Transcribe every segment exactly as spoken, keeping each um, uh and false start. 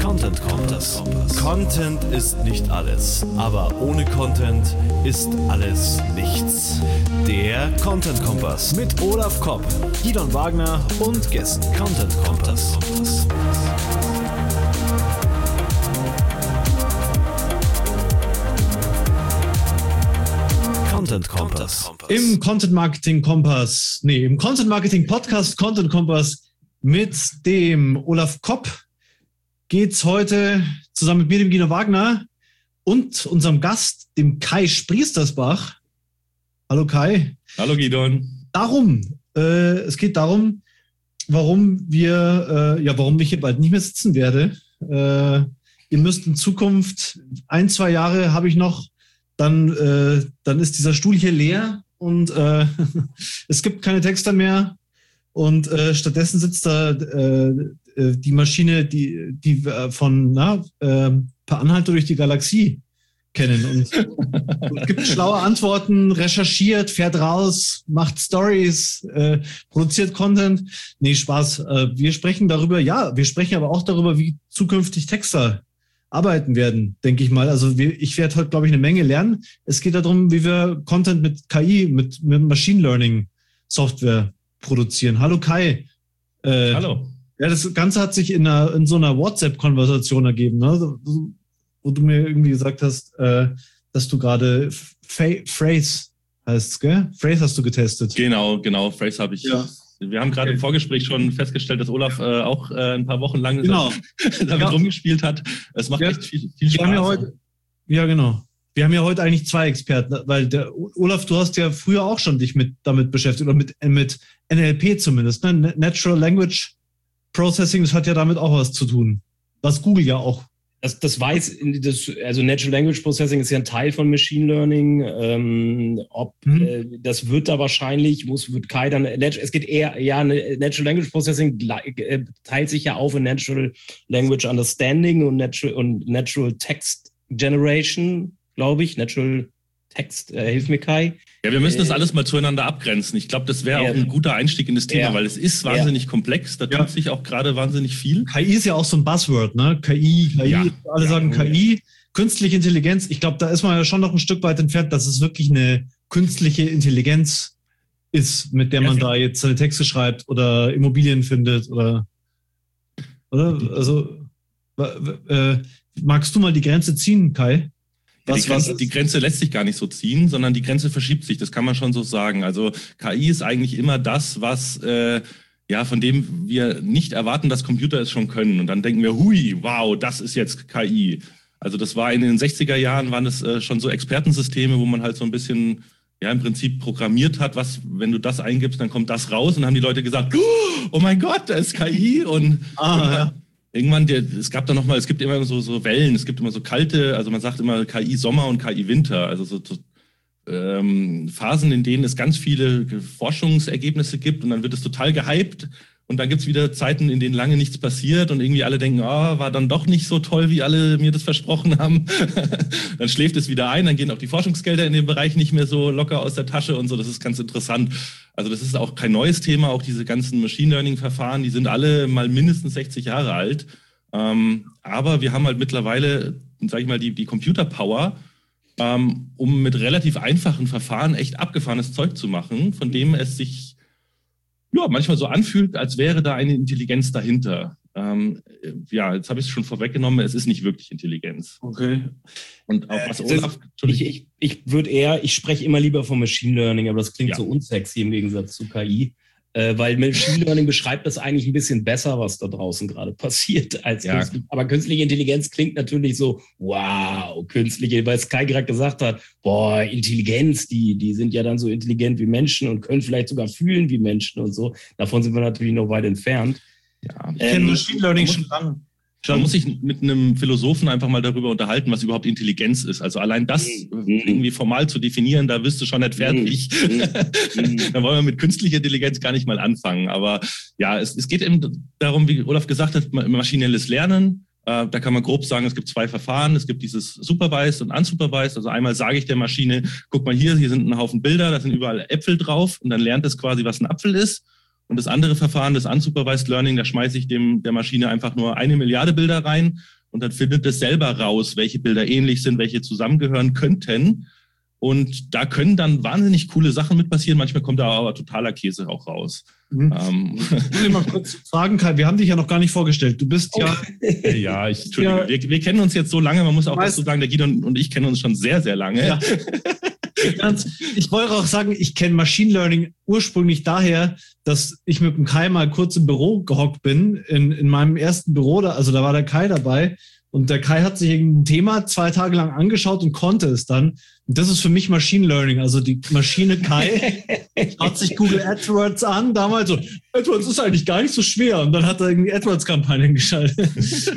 Content Kompass. Content ist nicht alles, aber ohne Content ist alles nichts. Der Content Kompass mit Olaf Kopp, Gidon Wagner und Gästen. Content Kompass. Content Kompass. Im Content Marketing Kompass, nee, im Content Marketing Podcast Content Kompass mit dem Olaf Kopp geht's heute zusammen mit mir, dem Gidon Wagner und unserem Gast, dem Kai Spriestersbach. Hallo Kai. Hallo Gidon. Darum, äh, es geht darum, warum wir, äh, ja, warum ich hier bald nicht mehr sitzen werde. Äh, ihr müsst in Zukunft, ein, zwei Jahre habe ich noch, dann, äh, dann ist dieser Stuhl hier leer und äh, es gibt keine Texter mehr und äh, stattdessen sitzt da äh, die Maschine, die, die wir von na, äh, Per Anhalter durch die Galaxie kennen. Und es gibt schlaue Antworten, recherchiert, fährt raus, macht Stories, äh, produziert Content. Nee, Spaß. Äh, wir sprechen darüber, ja, wir sprechen aber auch darüber, wie zukünftig Texter arbeiten werden, denke ich mal. Also wir, ich werde heute, glaube ich, eine Menge lernen. Es geht darum, wie wir Content mit K I, mit, mit Machine Learning Software produzieren. Hallo Kai. Äh, Hallo. Ja, das Ganze hat sich in, einer, in so einer WhatsApp-Konversation ergeben, ne? Wo du mir irgendwie gesagt hast, äh, dass du gerade Fa- Phrase heißt, gell? Phrase hast du getestet. Genau, genau, Phrase habe ich. Ja. Wir haben gerade okay. im Vorgespräch schon festgestellt, dass Olaf äh, auch äh, ein paar Wochen lang genau. damit ja. rumgespielt hat. Es macht ja. echt viel, viel Spaß. Wir haben ja, heute, ja, genau. Wir haben ja heute eigentlich zwei Experten, weil der Olaf, du hast ja früher auch schon dich mit damit beschäftigt, oder mit, mit N L P zumindest, ne? Natural Language Processing, das hat ja damit auch was zu tun. Was Google ja auch. Das, das weiß, das, also Natural Language Processing ist ja ein Teil von Machine Learning. Ähm, ob hm. äh, das wird da wahrscheinlich, muss wird Kai dann, es geht eher, ja, Natural Language Processing äh, teilt sich ja auf in Natural Language Understanding und Natural, und Natural Text Generation, glaube ich. Natural Text, äh, hilf mir Kai. Ja, wir müssen das alles mal zueinander abgrenzen. Ich glaube, das wäre ja. auch ein guter Einstieg in das Thema, ja. weil es ist wahnsinnig ja. komplex. Da tut ja. sich auch gerade wahnsinnig viel. K I ist ja auch so ein Buzzword, ne? K I, K I, ja. alle ja. sagen K I. Künstliche Intelligenz, ich glaube, da ist man ja schon noch ein Stück weit entfernt, dass es wirklich eine künstliche Intelligenz ist, mit der man ja. da jetzt seine Texte schreibt oder Immobilien findet oder, oder? Also, äh, magst du mal die Grenze ziehen, Kai? Was, die, Grenze, die Grenze lässt sich gar nicht so ziehen, sondern die Grenze verschiebt sich, das kann man schon so sagen. Also K I ist eigentlich immer das, was äh, ja von dem wir nicht erwarten, dass Computer es schon können. Und dann denken wir, hui, wow, das ist jetzt K I. Also das war in den sechziger Jahren, waren es äh, schon so Expertensysteme, wo man halt so ein bisschen ja im Prinzip programmiert hat, was, wenn du das eingibst, dann kommt das raus. Und dann haben die Leute gesagt, oh mein Gott, da ist K I. Und ah, ja. Irgendwann, der, es gab da nochmal, es gibt immer so, so Wellen, es gibt immer so kalte, also man sagt immer K I Sommer und K I Winter, also so, so ähm, Phasen, in denen es ganz viele Forschungsergebnisse gibt und dann wird es total gehypt und dann gibt's wieder Zeiten, in denen lange nichts passiert und irgendwie alle denken, ah, oh, war dann doch nicht so toll, wie alle mir das versprochen haben. Dann schläft es wieder ein, dann gehen auch die Forschungsgelder in dem Bereich nicht mehr so locker aus der Tasche und so, das ist ganz interessant. Also das ist auch kein neues Thema, auch diese ganzen Machine Learning-Verfahren, die sind alle mal mindestens sechzig Jahre alt. Ähm, aber wir haben halt mittlerweile, sage ich mal, die, die Computer-Power, ähm, um mit relativ einfachen Verfahren echt abgefahrenes Zeug zu machen, von dem es sich ja manchmal so anfühlt, als wäre da eine Intelligenz dahinter. Ähm, ja, jetzt habe ich es schon vorweggenommen, es ist nicht wirklich Intelligenz. Okay. Und auch was äh, Olaf... Ich, ich, ich würde eher, ich spreche immer lieber von Machine Learning, aber das klingt ja. so unsexy im Gegensatz zu K I. Äh, weil Machine Learning beschreibt das eigentlich ein bisschen besser, was da draußen gerade passiert. als ja. künstliche. Aber künstliche Intelligenz klingt natürlich so, wow, künstliche, weil Sky gerade gesagt hat, boah, Intelligenz, die, die sind ja dann so intelligent wie Menschen und können vielleicht sogar fühlen wie Menschen und so. Davon sind wir natürlich noch weit entfernt. Ja, ich kenne Machine Learning schon lange. Man muss sich mit einem Philosophen einfach mal darüber unterhalten, was überhaupt Intelligenz ist. Also allein das mhm. irgendwie formal zu definieren, da wirst du schon nicht fertig. Mhm. Da wollen wir mit künstlicher Intelligenz gar nicht mal anfangen. Aber ja, es, es geht eben darum, wie Olaf gesagt hat, maschinelles Lernen. Äh, da kann man grob sagen, es gibt zwei Verfahren. Es gibt dieses Supervised und Unsupervised. Also einmal sage ich der Maschine, guck mal hier, hier sind ein Haufen Bilder, da sind überall Äpfel drauf. Und dann lernt es quasi, was ein Apfel ist. Und das andere Verfahren, das Unsupervised Learning, da schmeiße ich dem der Maschine einfach nur eine Milliarde Bilder rein und dann findet es selber raus, welche Bilder ähnlich sind, welche zusammengehören könnten. Und da können dann wahnsinnig coole Sachen mit passieren. Manchmal kommt da aber totaler Käse auch raus. Mhm. Ähm. Ich will mal kurz fragen, Kai, wir haben dich ja noch gar nicht vorgestellt. Du bist oh. ja... Ja, ich, Entschuldigung, ja. Wir, wir kennen uns jetzt so lange, man muss auch dazu sagen, der Guido und ich kennen uns schon sehr, sehr lange. Ja. Ich wollte auch sagen, ich kenne Machine Learning ursprünglich daher, dass ich mit dem Kai mal kurz im Büro gehockt bin, in, in meinem ersten Büro, da, also da war der Kai dabei. Und der Kai hat sich irgendein Thema zwei Tage lang angeschaut und konnte es dann. Und das ist für mich Machine Learning. Also die Maschine Kai schaut sich Google AdWords an. Damals so, AdWords ist eigentlich gar nicht so schwer. Und dann hat er irgendwie AdWords-Kampagnen geschaltet.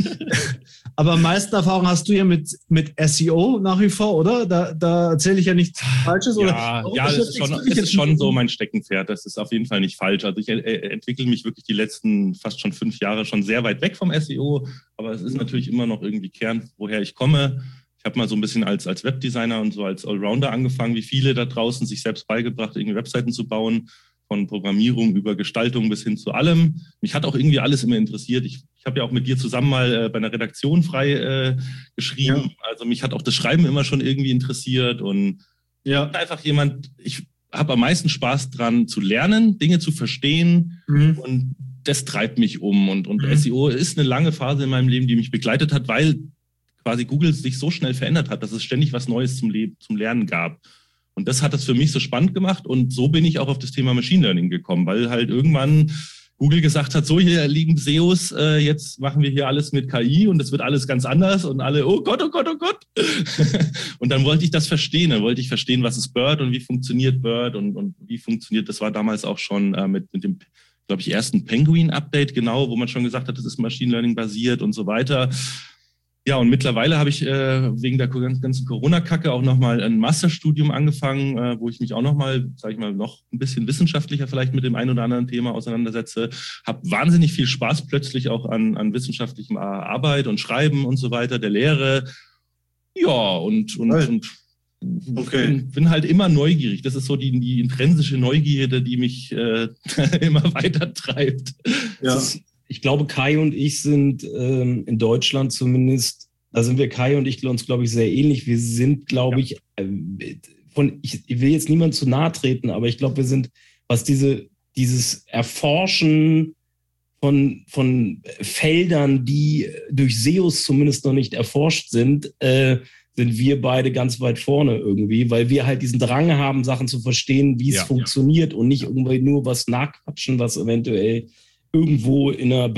Aber am meisten Erfahrung hast du ja mit, mit S E O nach wie vor, oder? Da, da erzähle ich ja nichts Falsches. Oder? Ja, ja, das ist schon, das ist schon so mein Steckenpferd. Das ist auf jeden Fall nicht falsch. Also ich äh, entwickle mich wirklich die letzten fast schon fünf Jahre schon sehr weit weg vom S E O. Aber es ist natürlich immer noch irgendwie Kern, woher ich komme. Ich habe mal so ein bisschen als, als Webdesigner und so als Allrounder angefangen, wie viele da draußen, sich selbst beigebracht, irgendwie Webseiten zu bauen, von Programmierung über Gestaltung bis hin zu allem. Mich hat auch irgendwie alles immer interessiert. Ich, ich habe ja auch mit dir zusammen mal äh, bei einer Redaktion frei äh, geschrieben. Ja. Also mich hat auch das Schreiben immer schon irgendwie interessiert. Und ja. Ich bin einfach jemand, ich habe am meisten Spaß dran zu lernen, Dinge zu verstehen. Mhm. Und das treibt mich um. Und, und mhm. S E O ist eine lange Phase in meinem Leben, die mich begleitet hat, weil quasi Google sich so schnell verändert hat, dass es ständig was Neues zum Leben, zum Lernen gab. Und das hat es für mich so spannend gemacht. Und so bin ich auch auf das Thema Machine Learning gekommen, weil halt irgendwann Google gesagt hat, so hier liegen S E Os, äh, jetzt machen wir hier alles mit K I und das wird alles ganz anders und alle, oh Gott, oh Gott, oh Gott. Und dann wollte ich das verstehen. Dann wollte ich verstehen, was ist BERT und wie funktioniert BERT und, und wie funktioniert, das war damals auch schon äh, mit, mit dem, glaube ich, ersten Penguin-Update, genau, wo man schon gesagt hat, das ist Machine Learning basiert und so weiter. Ja, und mittlerweile habe ich äh, wegen der ganzen Corona-Kacke auch nochmal ein Masterstudium angefangen, äh, wo ich mich auch nochmal, sage ich mal, noch ein bisschen wissenschaftlicher vielleicht mit dem einen oder anderen Thema auseinandersetze. Habe wahnsinnig viel Spaß plötzlich auch an, an wissenschaftlichem Arbeit und Schreiben und so weiter, der Lehre. Ja, und, und, Nein. und okay. bin, bin halt immer neugierig. Das ist so die, die intrinsische Neugierde, die mich äh, immer weiter treibt. Ja. Das ist, ich glaube, Kai und ich sind ähm, in Deutschland zumindest, da sind wir Kai und ich uns, glaube ich, sehr ähnlich. Wir sind, glaube ja. ich, äh, von, ich, ich will jetzt niemand zu nahe treten, aber ich glaube, wir sind, was diese, dieses Erforschen von, von Feldern, die durch S E Os zumindest noch nicht erforscht sind, äh, sind wir beide ganz weit vorne irgendwie, weil wir halt diesen Drang haben, Sachen zu verstehen, wie es ja, funktioniert ja. und nicht irgendwie nur was nachquatschen, was eventuell irgendwo in einer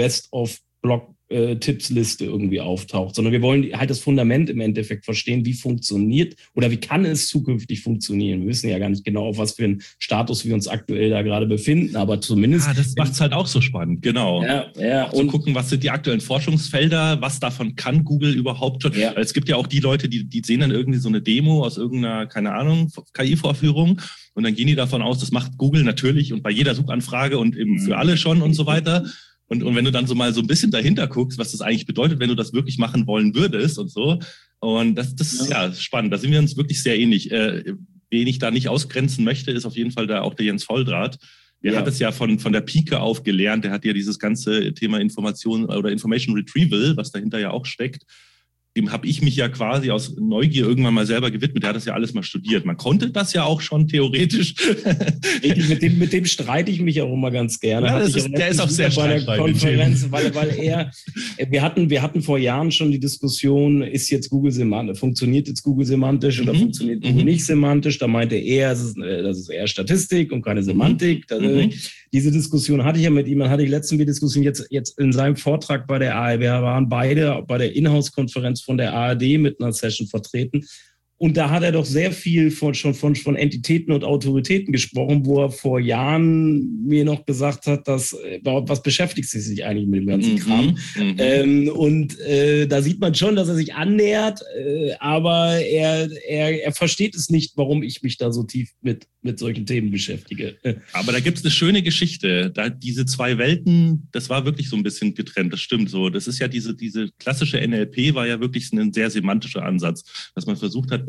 Best-of-Blog-Tipps-Liste irgendwie auftaucht, sondern wir wollen halt das Fundament im Endeffekt verstehen, wie funktioniert oder wie kann es zukünftig funktionieren. Wir wissen ja gar nicht genau, auf was für einen Status wir uns aktuell da gerade befinden, aber zumindest... Ah, das macht es halt auch so spannend, genau. Ja, ja. Auch zu gucken, was sind die aktuellen Forschungsfelder, was davon kann Google überhaupt schon. Ja. Es gibt ja auch die Leute, die, die sehen dann irgendwie so eine Demo aus irgendeiner, keine Ahnung, K I-Vorführung. Und dann gehen die davon aus, das macht Google natürlich und bei jeder Suchanfrage und eben für alle schon und so weiter. Und, und wenn du dann so mal so ein bisschen dahinter guckst, was das eigentlich bedeutet, wenn du das wirklich machen wollen würdest und so. Und das, das ist ja. ja spannend. Da sind wir uns wirklich sehr ähnlich. Äh, wen ich da nicht ausgrenzen möchte, ist auf jeden Fall da auch der Jens Volldraht. Der ja. hat es ja von, von der Pike auf gelernt. Der hat ja dieses ganze Thema Information oder Information Retrieval, was dahinter ja auch steckt. Dem habe ich mich ja quasi aus Neugier irgendwann mal selber gewidmet. Der hat das ja alles mal studiert. Man konnte das ja auch schon theoretisch. mit, dem, mit dem streite ich mich auch immer ganz gerne. Ja, das ist, der ist auch sehr bei der Konferenz, weil, weil er, wir hatten, wir hatten vor Jahren schon die Diskussion, ist jetzt Google semantisch, funktioniert jetzt Google semantisch oder mhm. funktioniert Google mhm. nicht semantisch? Da meinte er, das ist, das ist eher Statistik und keine Semantik. Mhm. Das, diese Diskussion hatte ich ja mit ihm. Man hatte die letzten vier Diskussionen jetzt, jetzt in seinem Vortrag bei der A R D. Wir waren beide bei der Inhouse-Konferenz von der A R D mit einer Session vertreten. Und da hat er doch sehr viel von, schon von, von Entitäten und Autoritäten gesprochen, wo er vor Jahren mir noch gesagt hat, dass, was beschäftigt sie sich eigentlich mit dem ganzen mhm, Kram? Mhm. Ähm, und äh, da sieht man schon, dass er sich annähert, äh, aber er, er, er versteht es nicht, warum ich mich da so tief mit, mit solchen Themen beschäftige. Aber da gibt es eine schöne Geschichte. Da, diese zwei Welten, das war wirklich so ein bisschen getrennt, das stimmt so. Das ist ja diese, diese klassische N L P war ja wirklich ein sehr semantischer Ansatz, dass man versucht hat, eine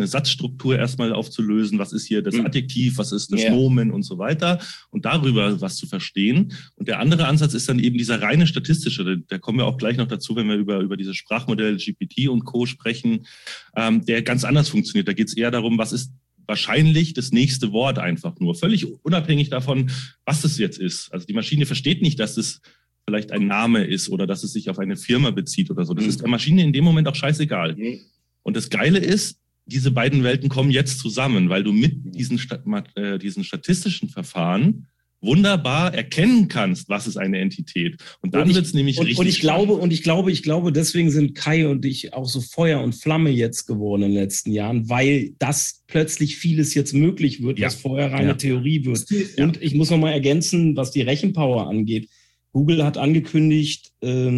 eine Satzstruktur erstmal aufzulösen. Was ist hier das Adjektiv, was ist das Ja. Nomen und so weiter. Und darüber was zu verstehen. Und der andere Ansatz ist dann eben dieser reine statistische. Da kommen wir auch gleich noch dazu, wenn wir über, über diese Sprachmodelle G P T und Co. sprechen, ähm, der ganz anders funktioniert. Da geht es eher darum, was ist wahrscheinlich das nächste Wort einfach nur. Völlig unabhängig davon, was es jetzt ist. Also die Maschine versteht nicht, dass es vielleicht ein Name ist oder dass es sich auf eine Firma bezieht oder so. Das mhm. ist der Maschine in dem Moment auch scheißegal. Mhm. Und das Geile ist, diese beiden Welten kommen jetzt zusammen, weil du mit diesen, äh, diesen statistischen Verfahren wunderbar erkennen kannst, was ist eine Entität. Und dann wird es nämlich und, richtig. Und ich glaube, und ich glaube, ich glaube, deswegen sind Kai und ich auch so Feuer und Flamme jetzt geworden in den letzten Jahren, weil das plötzlich vieles jetzt möglich wird, ja. was vorher reine ja. Theorie wird. Ja. Und ich muss noch mal ergänzen, was die Rechenpower angeht. Google hat angekündigt,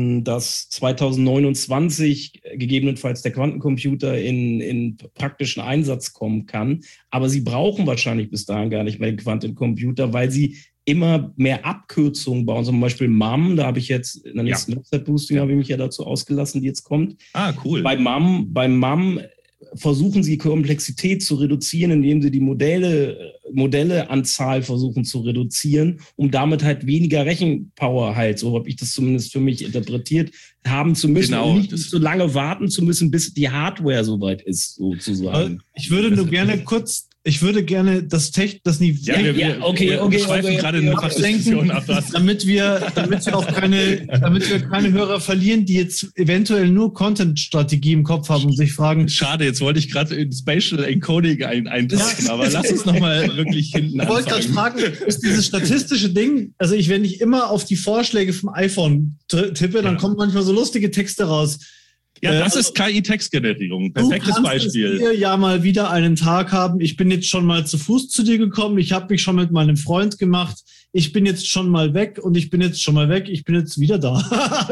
dass zwanzig neunundzwanzig gegebenenfalls der Quantencomputer in, in praktischen Einsatz kommen kann. Aber sie brauchen wahrscheinlich bis dahin gar nicht mehr den Quantencomputer, weil sie immer mehr Abkürzungen bauen. Zum Beispiel M A M, da habe ich jetzt in der nächsten ja. Website-Boosting habe ich mich ja dazu ausgelassen, die jetzt kommt. Ah, cool. Bei M A M, bei M A M versuchen sie Komplexität zu reduzieren, indem sie die Modelle, Modelleanzahl versuchen zu reduzieren, um damit halt weniger Rechenpower halt, so habe ich das zumindest für mich interpretiert, haben zu müssen, genau, um nicht so lange warten zu müssen, bis die Hardware soweit ist, sozusagen. Ich würde nur gerne kurz, ich würde gerne das Tech, das Niveau, ja, wir, wir, ja, okay, wir okay, schweifen okay, gerade eine Diskussion ab, damit wir, damit wir auch keine, damit wir keine Hörer verlieren, die jetzt eventuell nur Content-Strategie im Kopf haben und sich fragen. Schade, jetzt wollte ich gerade in Spatial Encoding ein, eintauchen, ja. aber lass uns nochmal wirklich hinten Ich wollte gerade fragen, ist dieses statistische Ding, also ich, wenn ich immer auf die Vorschläge vom iPhone tippe, dann ja. kommen manchmal so lustige Texte raus. Ja, das äh, also, ist K I-Textgenerierung. Perfektes du Beispiel. Wir ja mal wieder einen Tag haben. Ich bin jetzt schon mal zu Fuß zu dir gekommen. Ich habe mich schon mit meinem Freund gemacht. Ich bin jetzt schon mal weg und ich bin jetzt schon mal weg. Ich bin jetzt wieder da.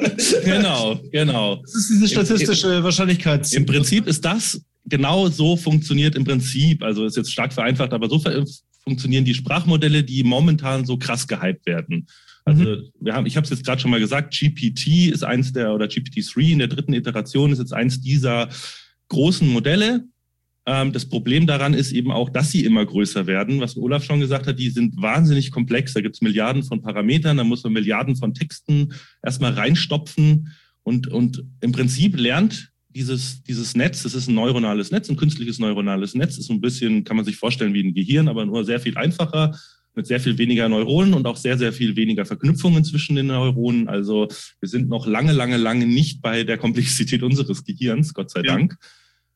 Genau, genau. Das ist diese statistische Im, Wahrscheinlichkeit. Im Prinzip ist das genau so funktioniert im Prinzip. Also ist jetzt stark vereinfacht, aber so funktionieren die Sprachmodelle, die momentan so krass gehypt werden. Also wir haben, ich habe es jetzt gerade schon mal gesagt, G P T ist eins der, oder G P T drei in der dritten Iteration ist jetzt eins dieser großen Modelle. Ähm, das Problem daran ist eben auch, dass sie immer größer werden. Was Olaf schon gesagt hat, die sind wahnsinnig komplex. Da gibt es Milliarden von Parametern, da muss man Milliarden von Texten erstmal reinstopfen. Und, und im Prinzip lernt dieses, dieses Netz, das ist ein neuronales Netz, ein künstliches neuronales Netz, ist so ein bisschen, kann man sich vorstellen wie ein Gehirn, aber nur sehr viel einfacher, mit sehr viel weniger Neuronen und auch sehr, sehr viel weniger Verknüpfungen zwischen den Neuronen. Also wir sind noch lange, lange, lange nicht bei der Komplexität unseres Gehirns, Gott sei ja. Dank.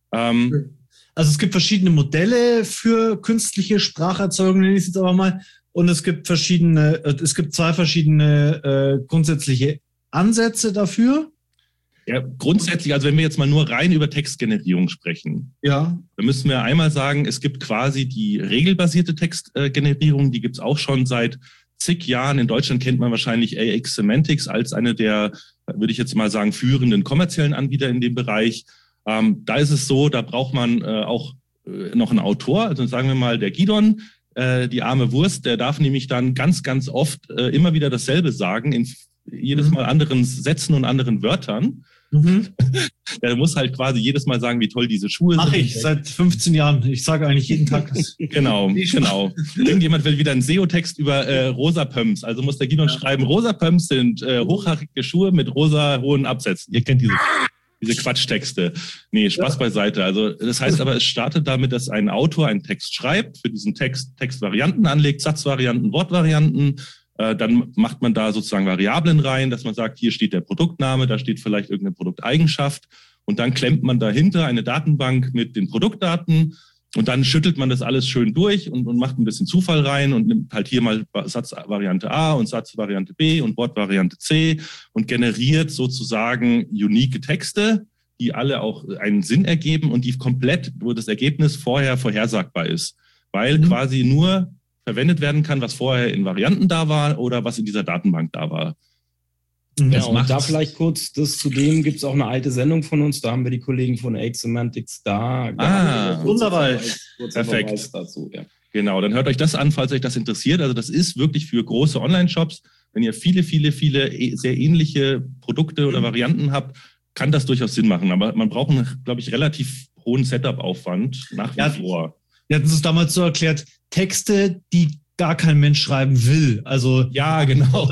Ähm, also es gibt verschiedene Modelle für künstliche Spracherzeugung, nenne ich es jetzt aber mal. Und es gibt verschiedene, es gibt zwei verschiedene äh, grundsätzliche Ansätze dafür. Ja, grundsätzlich, also wenn wir jetzt mal nur rein über Textgenerierung sprechen, ja. dann müssen wir einmal sagen, es gibt quasi die regelbasierte Textgenerierung, die gibt es auch schon seit zig Jahren. In Deutschland kennt man wahrscheinlich A X Semantics als eine der, würde ich jetzt mal sagen, führenden kommerziellen Anbieter in dem Bereich. Ähm, da ist es so, da braucht man äh, auch äh, noch einen Autor, also sagen wir mal der Gidon, äh, die arme Wurst, der darf nämlich dann ganz, ganz oft äh, immer wieder dasselbe sagen, in jedes mhm. Mal anderen Sätzen und anderen Wörtern. Mhm. Der muss halt quasi jedes Mal sagen, wie toll diese Schuhe Mach sind. Mach ich seit fünfzehn Jahren. Ich sage eigentlich jeden Tag das. Genau, genau. Irgendjemand will wieder einen S E O-Text über äh, rosa Pumps. Also muss der Gidon ja. schreiben, rosa Pumps sind äh, hochhackige Schuhe mit rosa hohen Absätzen. Ihr kennt diese, diese Quatschtexte. Nee, Spaß ja. beiseite. Also das heißt aber, es startet damit, dass ein Autor einen Text schreibt, für diesen Text Textvarianten anlegt, Satzvarianten, Wortvarianten. Dann macht man da sozusagen Variablen rein, dass man sagt, hier steht der Produktname, da steht vielleicht irgendeine Produkteigenschaft und dann klemmt man dahinter eine Datenbank mit den Produktdaten und dann schüttelt man das alles schön durch und, und macht ein bisschen Zufall rein und nimmt halt hier mal Satzvariante A und Satzvariante B und Wortvariante C und generiert sozusagen unique Texte, die alle auch einen Sinn ergeben und die komplett, wo das Ergebnis vorher vorhersagbar ist, weil mhm. quasi nur verwendet werden kann, was vorher in Varianten da war oder was in dieser Datenbank da war. Ja, und da vielleicht kurz, das zudem gibt es auch eine alte Sendung von uns, da haben wir die Kollegen von A X Semantics da. Ah, wunderbar. Perfekt. Dazu, ja. Genau, dann hört euch das an, falls euch das interessiert. Also das ist wirklich für große Online-Shops. Wenn ihr viele, viele, viele sehr ähnliche Produkte oder Varianten habt, kann das durchaus Sinn machen. Aber man braucht einen, glaube ich, relativ hohen Setup-Aufwand nach wie ja, vor. Wir hatten es damals so erklärt, Texte, die gar kein Mensch schreiben will. Also ja, genau.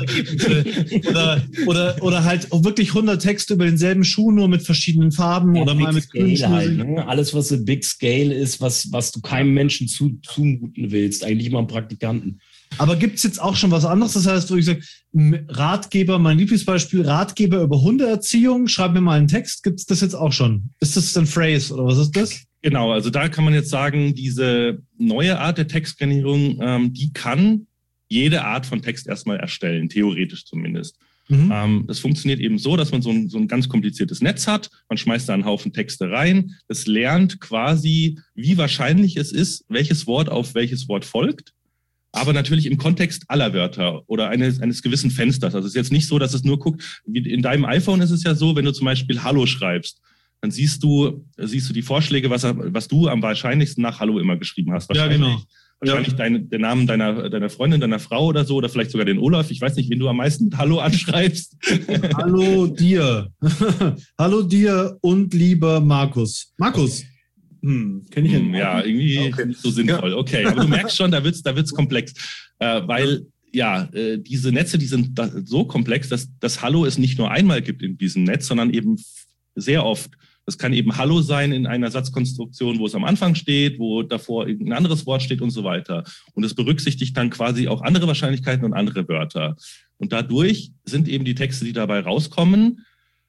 Oder, oder, oder halt auch wirklich hundert Texte über denselben Schuh, nur mit verschiedenen Farben ja, oder mal mit grünen halt, ne? Alles, was so Big Scale ist, was, was du keinem Menschen zu, zumuten willst, eigentlich immer einem Praktikanten. Aber gibt es jetzt auch schon was anderes? Das heißt, wo ich sage, Ratgeber, mein Lieblingsbeispiel, Ratgeber über Hundeerziehung, schreib mir mal einen Text. Gibt es das jetzt auch schon? Ist das ein Phrase oder was ist das? Genau, also da kann man jetzt sagen, diese neue Art der Textgenerierung, ähm, die kann jede Art von Text erstmal erstellen, theoretisch zumindest. Mhm. Ähm, das funktioniert eben so, dass man so ein, so ein ganz kompliziertes Netz hat, man schmeißt da einen Haufen Texte rein, es lernt quasi, wie wahrscheinlich es ist, welches Wort auf welches Wort folgt, aber natürlich im Kontext aller Wörter oder eines, eines gewissen Fensters. Also es ist jetzt nicht so, dass es nur guckt, wie in deinem iPhone ist es ja so, wenn du zum Beispiel Hallo schreibst, dann siehst du, siehst du die Vorschläge, was, was du am wahrscheinlichsten nach Hallo immer geschrieben hast. Ja, genau. Wahrscheinlich ja. dein, den Namen deiner, deiner Freundin, deiner Frau oder so, oder vielleicht sogar den Olaf. Ich weiß nicht, wen du am meisten mit Hallo anschreibst. Hallo dir. Hallo dir und lieber Markus. Markus. Okay. Hm, kenn ich hm, ja, irgendwie okay. Nicht so sinnvoll. Ja. Okay, aber du merkst schon, da wird's, da wird's komplex. Äh, weil, ja, äh, diese Netze, die sind da so komplex, dass das Hallo es nicht nur einmal gibt in diesem Netz, sondern eben sehr oft. Das kann eben Hallo sein in einer Satzkonstruktion, wo es am Anfang steht, wo davor irgendein anderes Wort steht und so weiter. Und es berücksichtigt dann quasi auch andere Wahrscheinlichkeiten und andere Wörter. Und dadurch sind eben die Texte, die dabei rauskommen,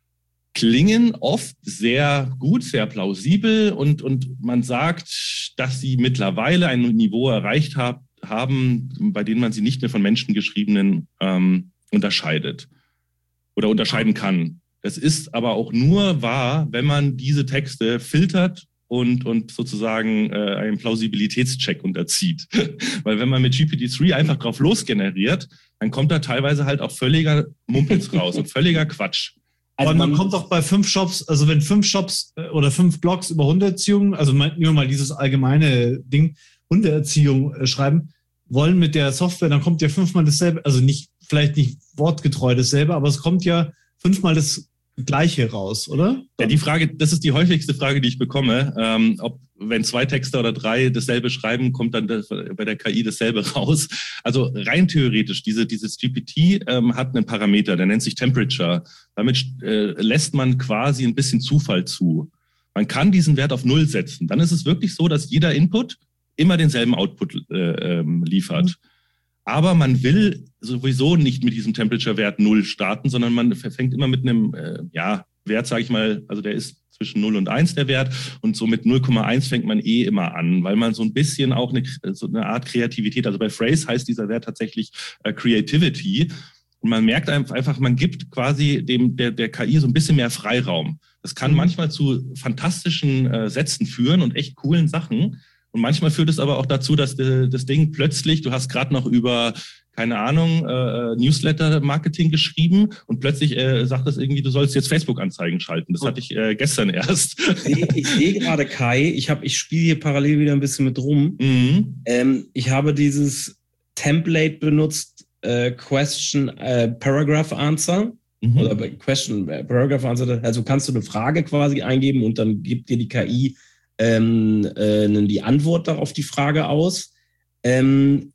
klingen oft sehr gut, sehr plausibel und, und man sagt, dass sie mittlerweile ein Niveau erreicht hab, haben, bei dem man sie nicht mehr von menschengeschriebenen ähm, unterscheidet oder unterscheiden kann. Es ist aber auch nur wahr, wenn man diese Texte filtert und, und sozusagen äh, einen Plausibilitätscheck unterzieht. Weil wenn man mit G P T drei einfach drauf losgeneriert, dann kommt da teilweise halt auch völliger Mumpitz raus und völliger Quatsch. Also man, man kommt auch bei fünf Shops, also wenn fünf Shops oder fünf Blogs über Hundeerziehung, also nur mal dieses allgemeine Ding, Hundeerziehung äh, schreiben wollen mit der Software, dann kommt ja fünfmal dasselbe, also nicht, vielleicht nicht wortgetreu dasselbe, aber es kommt ja fünfmal das Gleiche raus, oder? Ja, die Frage, das ist die häufigste Frage, die ich bekomme. Ähm, ob, wenn zwei Texte oder drei dasselbe schreiben, kommt dann das, bei der K I dasselbe raus. Also rein theoretisch, diese, dieses G P T ähm, hat einen Parameter, der nennt sich Temperature. Damit äh, lässt man quasi ein bisschen Zufall zu. Man kann diesen Wert auf Null setzen. Dann ist es wirklich so, dass jeder Input immer denselben Output äh, ähm, liefert. Mhm. Aber man will sowieso nicht mit diesem Temperature-Wert Null starten, sondern man fängt immer mit einem äh, ja, Wert, sage ich mal, also der ist zwischen null und eins der Wert und so mit null Komma eins fängt man eh immer an, weil man so ein bisschen auch eine, so eine Art Kreativität, also bei Phrase heißt dieser Wert tatsächlich äh, Creativity und man merkt einfach, man gibt quasi dem der, der K I so ein bisschen mehr Freiraum. Das kann manchmal zu fantastischen äh, Sätzen führen und echt coolen Sachen. Und manchmal führt es aber auch dazu, dass das Ding plötzlich, du hast gerade noch über, keine Ahnung, äh, Newsletter-Marketing geschrieben und plötzlich äh, sagt es irgendwie, du sollst jetzt Facebook-Anzeigen schalten. Das hatte ich äh, gestern erst. Ich sehe gerade, Kai, ich, hab, ich spiele hier parallel wieder ein bisschen mit rum. Mhm. Ähm, ich habe dieses Template benutzt, äh, Question äh, Paragraph Answer. Mhm. Oder Question äh, Paragraph Answer. Also kannst du eine Frage quasi eingeben und dann gibt dir die K I Ähm, äh, die Antwort darauf die Frage aus. Ähm,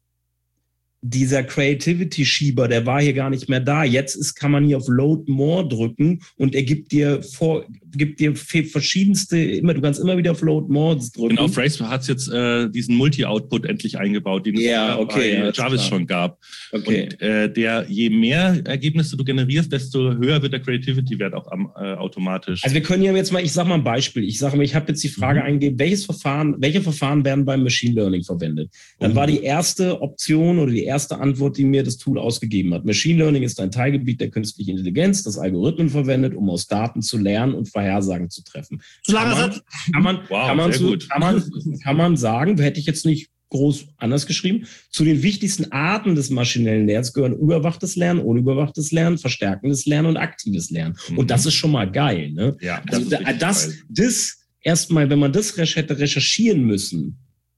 dieser Creativity-Schieber, der war hier gar nicht mehr da. Jetzt ist, kann man hier auf Load More drücken und er gibt dir vor, gibt dir verschiedenste, immer, du kannst immer wieder auf Load More drücken. Genau, Phrase hat jetzt äh, diesen Multi-Output endlich eingebaut, den ja, es okay, bei ja, Jarvis klar. schon gab. Okay. Und äh, der, je mehr Ergebnisse du generierst, desto höher wird der Creativity-Wert auch am, äh, automatisch. Also wir können ja jetzt mal, ich sag mal ein Beispiel. Ich sage mal, ich habe jetzt die Frage mhm. eingegeben, welches Verfahren, welche Verfahren werden beim Machine Learning verwendet? Dann mhm. war die erste Option oder die erste Antwort, die mir das Tool ausgegeben hat. Machine Learning ist ein Teilgebiet der künstlichen Intelligenz, das Algorithmen verwendet, um aus Daten zu lernen und Vorhersagen zu treffen. Kann man, kann man, wow, kann man, sehr zu, gut. kann man, kann man sagen, hätte ich jetzt nicht groß anders geschrieben, zu den wichtigsten Arten des maschinellen Lernens gehören überwachtes Lernen, unüberwachtes Lernen, verstärkendes Lernen und aktives Lernen. Mhm. Und das ist schon mal geil. Ne? Ja, das also da, das, das erstmal, wenn man das hätte recherchieren müssen,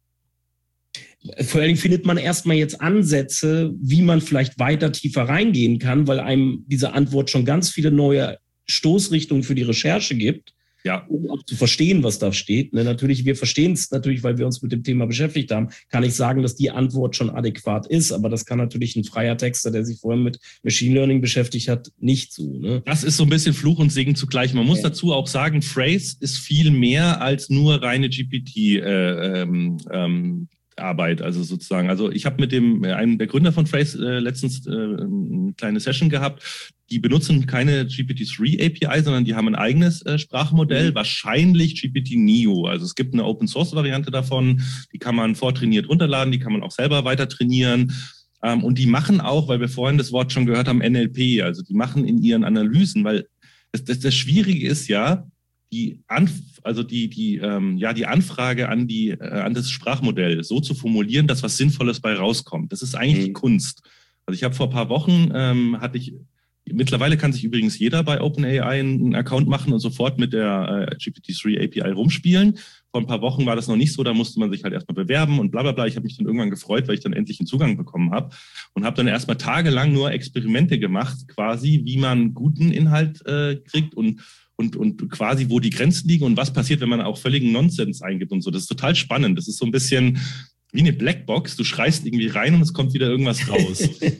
vor allen Dingen findet man erstmal jetzt Ansätze, wie man vielleicht weiter tiefer reingehen kann, weil einem diese Antwort schon ganz viele neue Stoßrichtungen für die Recherche gibt. Ja. Um auch zu verstehen, was da steht. Ne, natürlich, wir verstehen es natürlich, weil wir uns mit dem Thema beschäftigt haben, kann ich sagen, dass die Antwort schon adäquat ist, aber das kann natürlich ein freier Texter, der sich vorher mit Machine Learning beschäftigt hat, nicht so. Ne? Das ist so ein bisschen Fluch und Segen zugleich. Man muss ja. dazu auch sagen, Phrase ist viel mehr als nur reine G P T äh, ähm, ähm, Arbeit, also sozusagen. Also ich habe mit dem einem der Gründer von Phrase äh, letztens äh, eine kleine Session gehabt. Die benutzen keine G P T drei A P I, sondern die haben ein eigenes äh, Sprachmodell, mhm. wahrscheinlich G P T Neo. Also es gibt eine Open-Source-Variante davon, die kann man vortrainiert runterladen, die kann man auch selber weiter trainieren. Ähm, und die machen auch, weil wir vorhin das Wort schon gehört haben, N L P. Also die machen in ihren Analysen, weil das, das, das Schwierige ist ja, die Anf- also die die ähm, ja die Anfrage an die äh, an das Sprachmodell so zu formulieren, dass was Sinnvolles bei rauskommt. Das ist eigentlich mhm. die Kunst. Also ich habe vor ein paar Wochen ähm, hatte ich mittlerweile kann sich übrigens jeder bei OpenAI einen Account machen und sofort mit der äh, G P T drei A P I rumspielen. Vor ein paar Wochen war das noch nicht so, da musste man sich halt erstmal bewerben und bla bla bla. Ich habe mich dann irgendwann gefreut, weil ich dann endlich einen Zugang bekommen habe und habe dann erstmal tagelang nur Experimente gemacht, quasi wie man guten Inhalt äh, kriegt und Und, und quasi, wo die Grenzen liegen und was passiert, wenn man auch völligen Nonsens eingibt und so. Das ist total spannend. Das ist so ein bisschen wie eine Blackbox. Du schreist irgendwie rein und es kommt wieder irgendwas raus.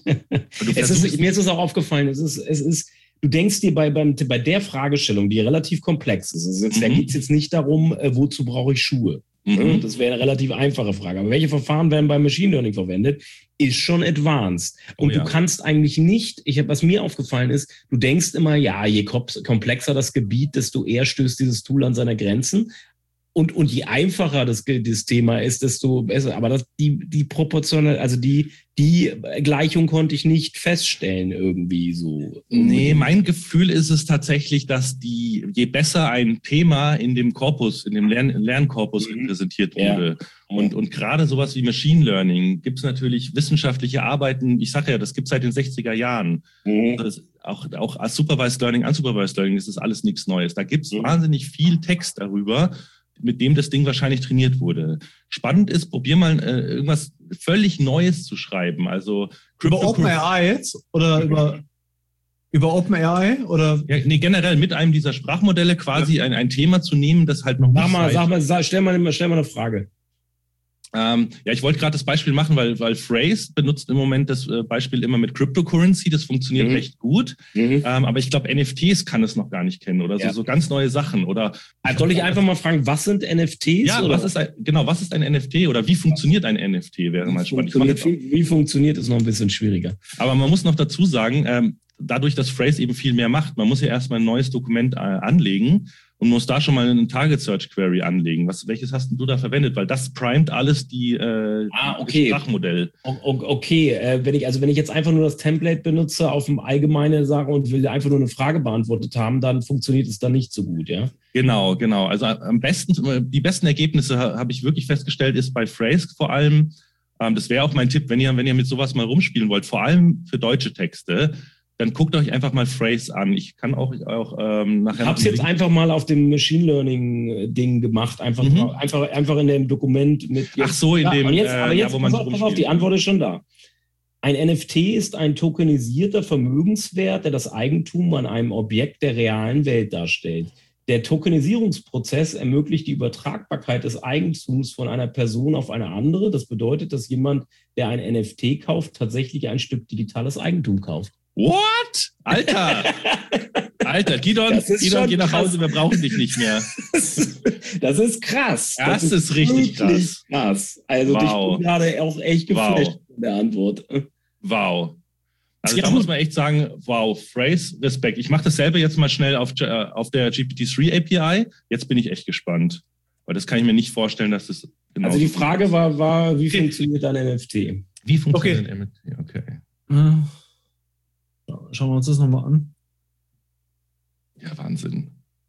es ist, mir ist es auch aufgefallen, es ist, es ist, du denkst dir bei, beim, bei der Fragestellung, die relativ komplex ist, also jetzt, mhm. da geht es jetzt nicht darum, äh, wozu brauche ich Schuhe? Mhm. Das wäre eine relativ einfache Frage. Aber welche Verfahren werden beim Machine Learning verwendet, ist schon advanced. Und oh, ja. du kannst eigentlich nicht, ich hab, was mir aufgefallen ist, du denkst immer, ja, je komplexer das Gebiet, desto eher stößt dieses Tool an seine Grenzen. Und, und je einfacher das, das Thema ist, desto besser. Aber das, die, die proportionell, also die, die Gleichung konnte ich nicht feststellen irgendwie so. Nee, mein Gefühl ist es tatsächlich, dass die, je besser ein Thema in dem Korpus, in dem Lern, Lernkorpus mhm. repräsentiert wurde. Ja. Und, und gerade sowas wie Machine Learning gibt es natürlich wissenschaftliche Arbeiten. Ich sage ja, das gibt es seit den sechziger Jahren. Mhm. Das, auch, auch als Supervised Learning, Unsupervised Learning ist das alles nichts Neues. Da gibt es mhm. wahnsinnig viel Text darüber, mit dem das Ding wahrscheinlich trainiert wurde. Spannend ist, probier mal äh, irgendwas völlig Neues zu schreiben. Also über OpenAI jetzt? Oder über, über OpenAI? Oder? Ja, nee, generell mit einem dieser Sprachmodelle quasi ja. ein, ein Thema zu nehmen, das halt noch sag nicht mal, sag mal, sag, stell mal, stell mal eine Frage. Ähm, ja, ich wollte gerade das Beispiel machen, weil, weil Phrase benutzt im Moment das äh, Beispiel immer mit Cryptocurrency. Das funktioniert mhm. recht gut. Mhm. Ähm, aber ich glaube, N F Ts kann es noch gar nicht kennen oder ja. so, so ganz neue Sachen. Oder also soll ich einfach mal fragen, was sind N F Ts? Ja, oder? Was ist ein, genau, was ist ein N F T oder wie funktioniert ein N F T? Wäre mal spannend. Funktioniert, wie, wie funktioniert ist noch ein bisschen schwieriger. Aber man muss noch dazu sagen, ähm, dadurch, dass Phrase eben viel mehr macht, man muss ja erstmal ein neues Dokument äh, anlegen. Und muss da schon mal eine Target-Search-Query anlegen. Was, welches hast du da verwendet? Weil das primet alles die, äh, ah, okay. das Sprachmodell. Okay, äh, wenn ich, also wenn ich jetzt einfach nur das Template benutze auf dem allgemeine Sache und will einfach nur eine Frage beantwortet haben, dann funktioniert es dann nicht so gut, ja? Genau, genau. Also am besten, die besten Ergebnisse habe ich wirklich festgestellt, ist bei Phrase vor allem. Ähm, das wäre auch mein Tipp, wenn ihr, wenn ihr mit sowas mal rumspielen wollt, vor allem für deutsche Texte. Dann guckt euch einfach mal Phrase an. Ich kann auch, auch ähm, nachher... Ich habe es jetzt einfach mal auf dem Machine Learning-Ding gemacht. Einfach, mhm. einfach, einfach in dem Dokument mit... Ach so, in ja, dem... Jetzt, aber jetzt, äh, ja, wo man pass auf, pass auf, die Antwort ist schon da. Ein N F T ist ein tokenisierter Vermögenswert, der das Eigentum an einem Objekt der realen Welt darstellt. Der Tokenisierungsprozess ermöglicht die Übertragbarkeit des Eigentums von einer Person auf eine andere. Das bedeutet, dass jemand, der ein N F T kauft, tatsächlich ein Stück digitales Eigentum kauft. What? Alter! Alter, Gidon, Gidon, geh nach Hause, wir brauchen dich nicht mehr. Das ist krass. Das, das ist, ist richtig krass. krass. Also wow. Ich bin gerade auch echt geflasht wow. von der Antwort. Wow. Also ja, da muss man echt sagen, wow, Phrase, Respekt. Ich mache das selber jetzt mal schnell auf, auf der G P T drei A P I. Jetzt bin ich echt gespannt. Weil das kann ich mir nicht vorstellen, dass das genau Also die Frage war, war, wie okay. funktioniert ein N F T? Wie funktioniert okay. ein N F T? Okay. Ja. Schauen wir uns das nochmal an. Ja, Wahnsinn.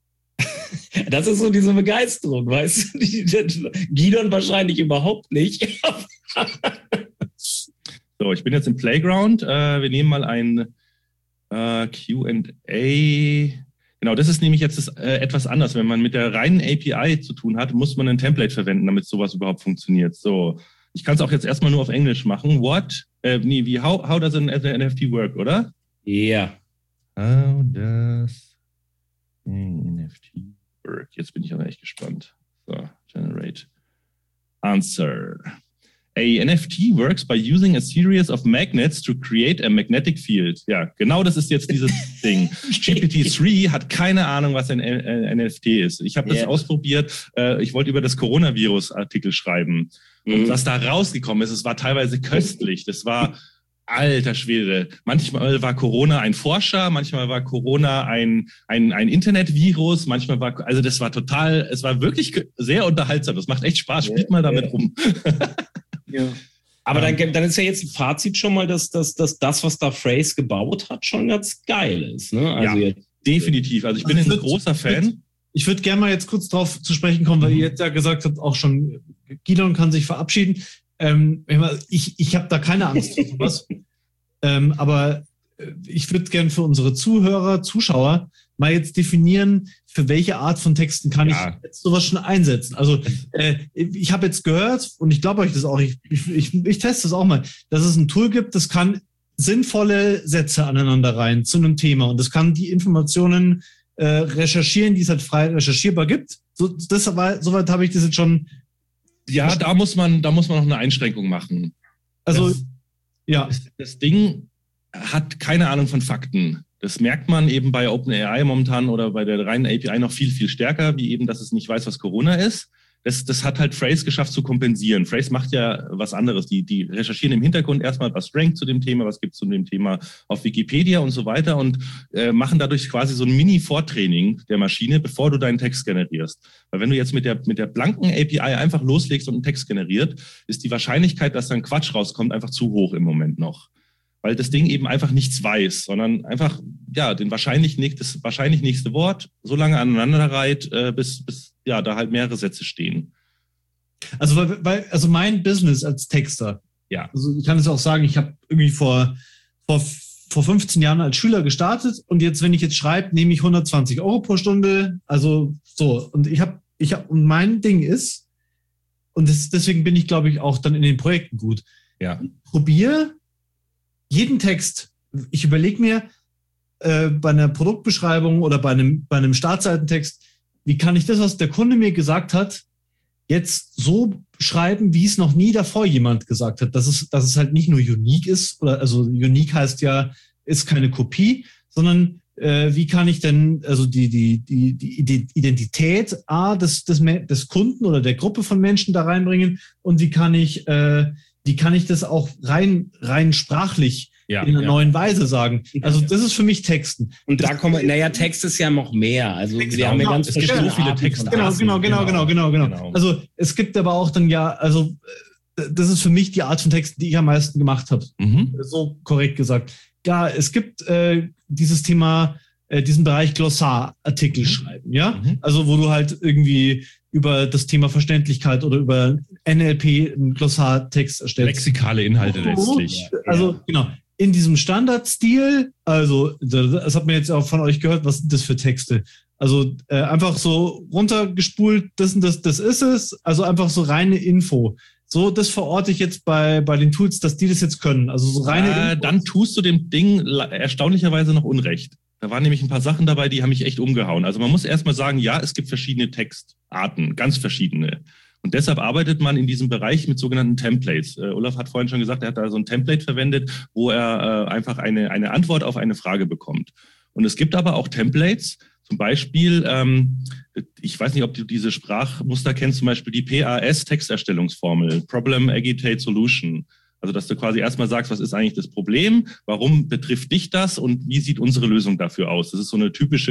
Das ist so diese Begeisterung, weißt du? Die, die, Gidon wahrscheinlich überhaupt nicht. So, ich bin jetzt im Playground. Äh, wir nehmen mal ein äh, Q and A. Genau, das ist nämlich jetzt das, äh, etwas anders. Wenn man mit der reinen A P I zu tun hat, muss man ein Template verwenden, damit sowas überhaupt funktioniert. So, ich kann es auch jetzt erstmal nur auf Englisch machen. What? Äh, nee, wie, how, how does an, an N F T work, oder? Ja. Yeah. How does an N F T work? Jetzt bin ich aber echt gespannt. So, generate answer. A N F T works by using a series of magnets to create a magnetic field. Ja, genau das ist jetzt dieses Ding. G P T drei hat keine Ahnung, was ein N F T ist. Ich habe das yeah. ausprobiert. Ich wollte über das Coronavirus-Artikel schreiben. Und mhm. was da rausgekommen ist, es war teilweise köstlich. Das war, alter Schwede. Manchmal war Corona ein Forscher, manchmal war Corona ein, ein, ein Internetvirus, manchmal war, also das war total, es war wirklich sehr unterhaltsam. Das macht echt Spaß. Spielt yeah. mal damit rum. Ja. Aber dann, dann ist ja jetzt ein Fazit schon mal, dass, dass, dass das, was da Phrase gebaut hat, schon ganz geil ist. Ne? Also ja, jetzt, definitiv. Also ich bin also ein großer Fan. Ich würde gerne mal jetzt kurz drauf zu sprechen kommen, weil mhm. ihr jetzt ja gesagt habt, auch schon Gidon kann sich verabschieden. Ähm, ich ich habe da keine Angst vor sowas. ähm, aber ich würde gerne für unsere Zuhörer, Zuschauer mal jetzt definieren, für welche Art von Texten kann ja. ich jetzt sowas schon einsetzen. Also äh, ich habe jetzt gehört, und ich glaube euch das auch, ich, ich, ich, ich teste das auch mal, dass es ein Tool gibt, das kann sinnvolle Sätze aneinander rein zu einem Thema und das kann die Informationen äh, recherchieren, die es halt frei recherchierbar gibt. So, das aber, soweit habe ich das jetzt schon. Ja, da muss man, da muss man noch eine Einschränkung machen. Also das, ja, das, das Ding hat keine Ahnung von Fakten. Das merkt man eben bei OpenAI momentan oder bei der reinen A P I noch viel, viel stärker, wie eben, dass es nicht weiß, was Corona ist. Das, das hat halt Phrase geschafft zu kompensieren. Phrase macht ja was anderes. Die, die recherchieren im Hintergrund erstmal, was rankt zu dem Thema, was gibt es zu dem Thema auf Wikipedia und so weiter und äh, machen dadurch quasi so ein Mini-Vortraining der Maschine, bevor du deinen Text generierst. Weil wenn du jetzt mit der, mit der blanken A P I einfach loslegst und einen Text generiert, ist die Wahrscheinlichkeit, dass dann Quatsch rauskommt, einfach zu hoch im Moment noch. Weil das Ding eben einfach nichts weiß, sondern einfach ja den wahrscheinlich, das wahrscheinlich nächste Wort so lange aneinander reiht, äh, bis, bis ja da halt mehrere Sätze stehen. Also weil, weil also mein Business als Texter, ja, also ich kann es auch sagen, ich habe irgendwie vor, vor, vor fünfzehn Jahren als Schüler gestartet und jetzt, wenn ich jetzt schreibe, nehme ich hundertzwanzig Euro pro Stunde, also so. Und ich habe, ich habe, und mein Ding ist, und das, deswegen bin ich, glaube ich, auch dann in den Projekten gut. Ja. Probier jeden Text, ich überlege mir äh, bei einer Produktbeschreibung oder bei einem, bei einem Startseitentext, wie kann ich das, was der Kunde mir gesagt hat, jetzt so schreiben, wie es noch nie davor jemand gesagt hat, dass es, dass es halt nicht nur unique ist, oder also unique heißt ja, ist keine Kopie, sondern äh, wie kann ich denn also die, die, die, die Identität A, des, des, des Kunden oder der Gruppe von Menschen da reinbringen und wie kann ich äh, wie kann ich das auch rein, rein sprachlich ja, in einer ja. neuen Weise sagen? Also das ist für mich Texten. Und da kommen, naja, Text ist ja noch mehr. Also wir genau, haben ja ganz verschiedene viele Texte. Genau, genau, genau, genau, genau, genau, genau. Also es gibt aber auch dann ja, also das ist für mich die Art von Texten, die ich am meisten gemacht habe. Mhm. So korrekt gesagt. Ja, es gibt äh, dieses Thema, äh, diesen Bereich Glossarartikel mhm. schreiben, ja? Mhm. Also wo du halt irgendwie über das Thema Verständlichkeit oder über N L P einen Glossartext erstellst. Lexikale Inhalte letztlich. Also ja. genau, in diesem Standardstil, also das hat man jetzt auch von euch gehört, was sind das für Texte? Also äh, einfach so runtergespult, das und das, das ist es, also einfach so reine Info. So, das verorte ich jetzt bei, bei den Tools, dass die das jetzt können. Also so reine äh, Dann tust du dem Ding erstaunlicherweise noch Unrecht. Da waren nämlich ein paar Sachen dabei, die haben mich echt umgehauen. Also man muss erstmal sagen, ja, es gibt verschiedene Textarten, ganz verschiedene. Und deshalb arbeitet man in diesem Bereich mit sogenannten Templates. Uh, Olaf hat vorhin schon gesagt, er hat da so ein Template verwendet, wo er uh, einfach eine, eine Antwort auf eine Frage bekommt. Und es gibt aber auch Templates, zum Beispiel, ähm, ich weiß nicht, ob du diese Sprachmuster kennst, zum Beispiel die P A S-Texterstellungsformel, Problem, Agitate, Solution. Also, dass du quasi erstmal sagst, was ist eigentlich das Problem, warum betrifft dich das und wie sieht unsere Lösung dafür aus? Das ist so eine typische